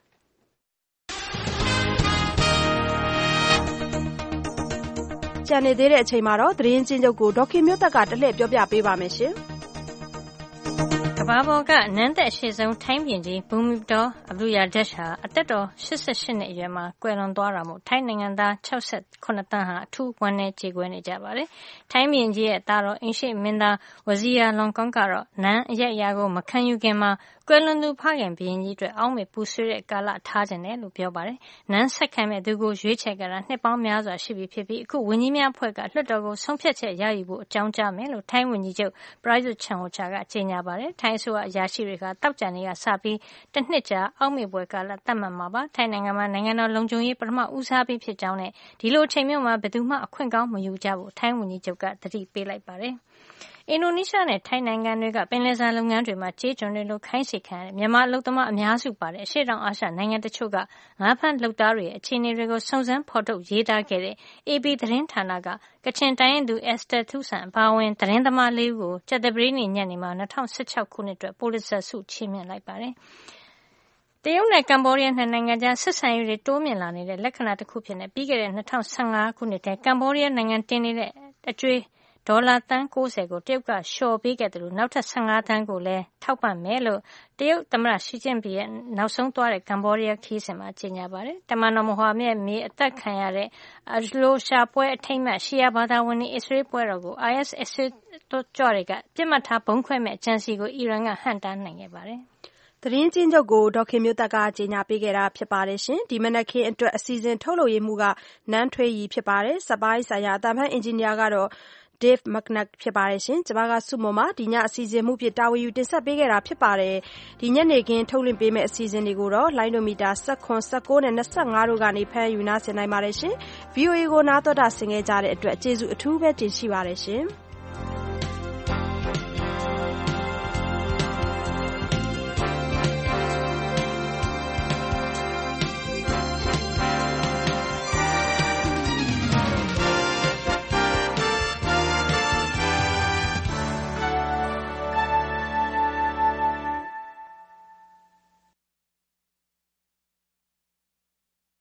ကျန်နေသေးတဲ့အချိန်မှာတော့သတင်းချင်းချုပ်ကိုဒေါက်ခင်မျိုးသက်ကတလှည့်ပြောပြပေးပါမယ်ရှင်။ကမ္ဘာပေါ်ကနန်းသက်အရှည်ဆုံးထိုင်းဘုရင်ကြီးဘူမိဘော်အဗ္ဒူရာဒက်ရှ်ဟာအသက်တော်၈၈နှစ်အရွယ်မှာကွယ်လွန်သွားတာမို့ထိုင်းနိုင်ငံသား၆၇သန်းဟာအထူးဝမ်းနည်းကြေကွဲနေကြပါတယ်။ထိုင်းဘုရင်ကြီးရဲ့သားတော်အိမ်ရှေ့မင်းသားဝဇီရာလွန်ကွန်းကတော့နန်းအရိုက်အရာကိုမခံယူခင်မှာကွယ်လွန်သူဖခင်ဘုရင်ကြီးအတွက်အောက်မေ့ပူဆွေးတဲ့ကာလထားချင်တယ်လို့ပြောပါတယ်။နန်းဆက်ခံမယ့်သူကိုရွေးချယ်ခဲ့တာနှစ်ပေါင်းများစွာရှိပြီဖြစ်ပြီးအခုဝန်ကြီးများအဖွဲ့ကလွှတ်တော်ကိုဆုံးဖြတ်ချက်ရယူဖို့အကြောင်းကြားမယ်လို့ထိုင်းဝန်ကြီးချုပ်ပရာယွတ်ချန်အိုချာကကြေညာပါတယ်။ထိုင်းအစိုးရအရာရှိတွေကသောကြာနေ့ကစပြီးတနှစ်ကြာအောက်မေ့ပွဲကာလသတ်မှတ်မှာပါ။ထိုင်းနိုင်ငံမှာနိုင်ငံတော်လုံခြုံရေးပထမဦးစားပေးဖြစ်ကြောင်းနဲ့ဒီလိုအချိန်မျိုးမှာဘယ်သူမှအခွင့်ကောင်းမယူကြဖို့ထိုင်းဝန်ကြီးချုပ်ကသတိပေးလိုက်ပါတယ်။အင်ဒိုနီးရှားနဲ့ထိုင်းနိုင်ငံတွေကပင်လယ်စာလုပ်ငန်းတွေမှာကြေးကျွန်တွေလိုခိုင်းစေခံရတဲ့မြန်မာအလုပ်သမားအများစုပါတဲ့အရှေ့တောင်အာရှနိုင်ငံတချို့ကငါးဖမ်းလုပ်သားတွေရဲ့အခြေအနေတွေကိုစုံစမ်းဖေါ်ထုတ်ရေးသားခဲ့တဲ့ အေပီ သတင်းဌာနကကချင်တိုင်းရင်းသူ Esther Tusan အပါအဝင်သတင်းသမားလေးဦးကိုကြာသပတေးနေ့ညနေမှာ၂၀၁၆ခုနှစ်အတွက်ပိုလစ်ဇာဆုချီးမြှင့်လိုက်ပါတယ်။တရုတ်နဲ့ကမ္ဘောဒီးယားနှစ်နိုင်ငံကြားဆက်ဆံရေးတွေတိုးမြင့်လာနေတဲ့လက္ခဏာတစ်ခုဖြစ်နေပြီးခဲ့တဲ့၂၀၁၅ခုနှစ်ထဲကမ္ဘောဒီးယားနိုင်ငံတင်နေတဲ့အကြွေးဒေါ်လာသန်း၉၀ကိုတရုတ်ကလျှော်ပေးခဲ့တယ်လို့နောက်ထပ်၁၅သန်းကိုလည်းထောက်ပံ့မယ်လို့တရုတ်သမ္မတရှီကျင့်ပင်ရဲ့နောက်ဆုံးသွားတဲ့ကမ္ဘောဒီးယားခရီးစဉ်မှာကြေညာပါတယ်။တမန်တော်မဟာမြတ်မြေအသက်ခံရတဲ့အလိုရှာပွဲအထိမ်းအမှတ်ရှီယာဘာသာဝင်တွေအစ္စရေးပွဲတော်ကို အိုင်အက်စ် အစ္စရေးကြွတွေကပြစ်မှတ်ထားဗုံးခွဲမဲ့အကြံစီကိုအီရန်ကဟန့်တားနိုင်ခဲ့ပါတယ်။သတင်းချင်းချုပ်ကိုဒေါက်ခင်မျိုးသက်ကကြေညာပေးခဲ့တာဖြစ်ပါတယ်ရှင်။ဒီမနက်ခင်းအတွက်အစီအစဉ်ထုတ်လုပ်ရေးမှုကနန်းထွေးရီဖြစ်ပါတယ်။စက်ပိုင်းဆိုင်ရာအတန်ဖန်အင်ဂျင်နီယာကတော့ Dave McNutt ဖြစ်ပါတယ်ရှင်ကျွန်မကစုမုံမှာဒီညအစီအစဉ်မှုဖြစ်တာဝန်ယူတင်ဆက်ပေးခဲ့တာဖြစ်ပါတယ်ဒီညနေခင်းထုတ်လွှင့်ပေးမယ့်အစီအစဉ်တွေကိုတော့လိုင်းဒိုမီတာone one one nineနဲ့twenty-fiveတို့ကနေဖမ်းယူနားဆင်နိုင်ပါတယ်ရှင် V O A ကိုနားတော်တာဆင်ခဲ့ကြတဲ့အတွက်ကျေးဇူးအထူးပဲတင်ရှိပါတယ်ရှင်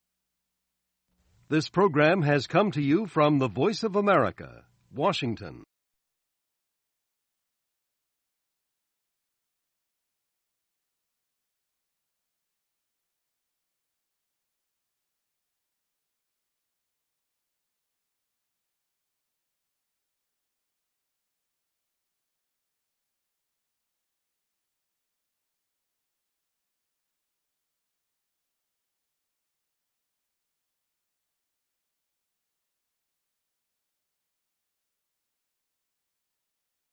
This program has come to you from the Voice of America, Washington.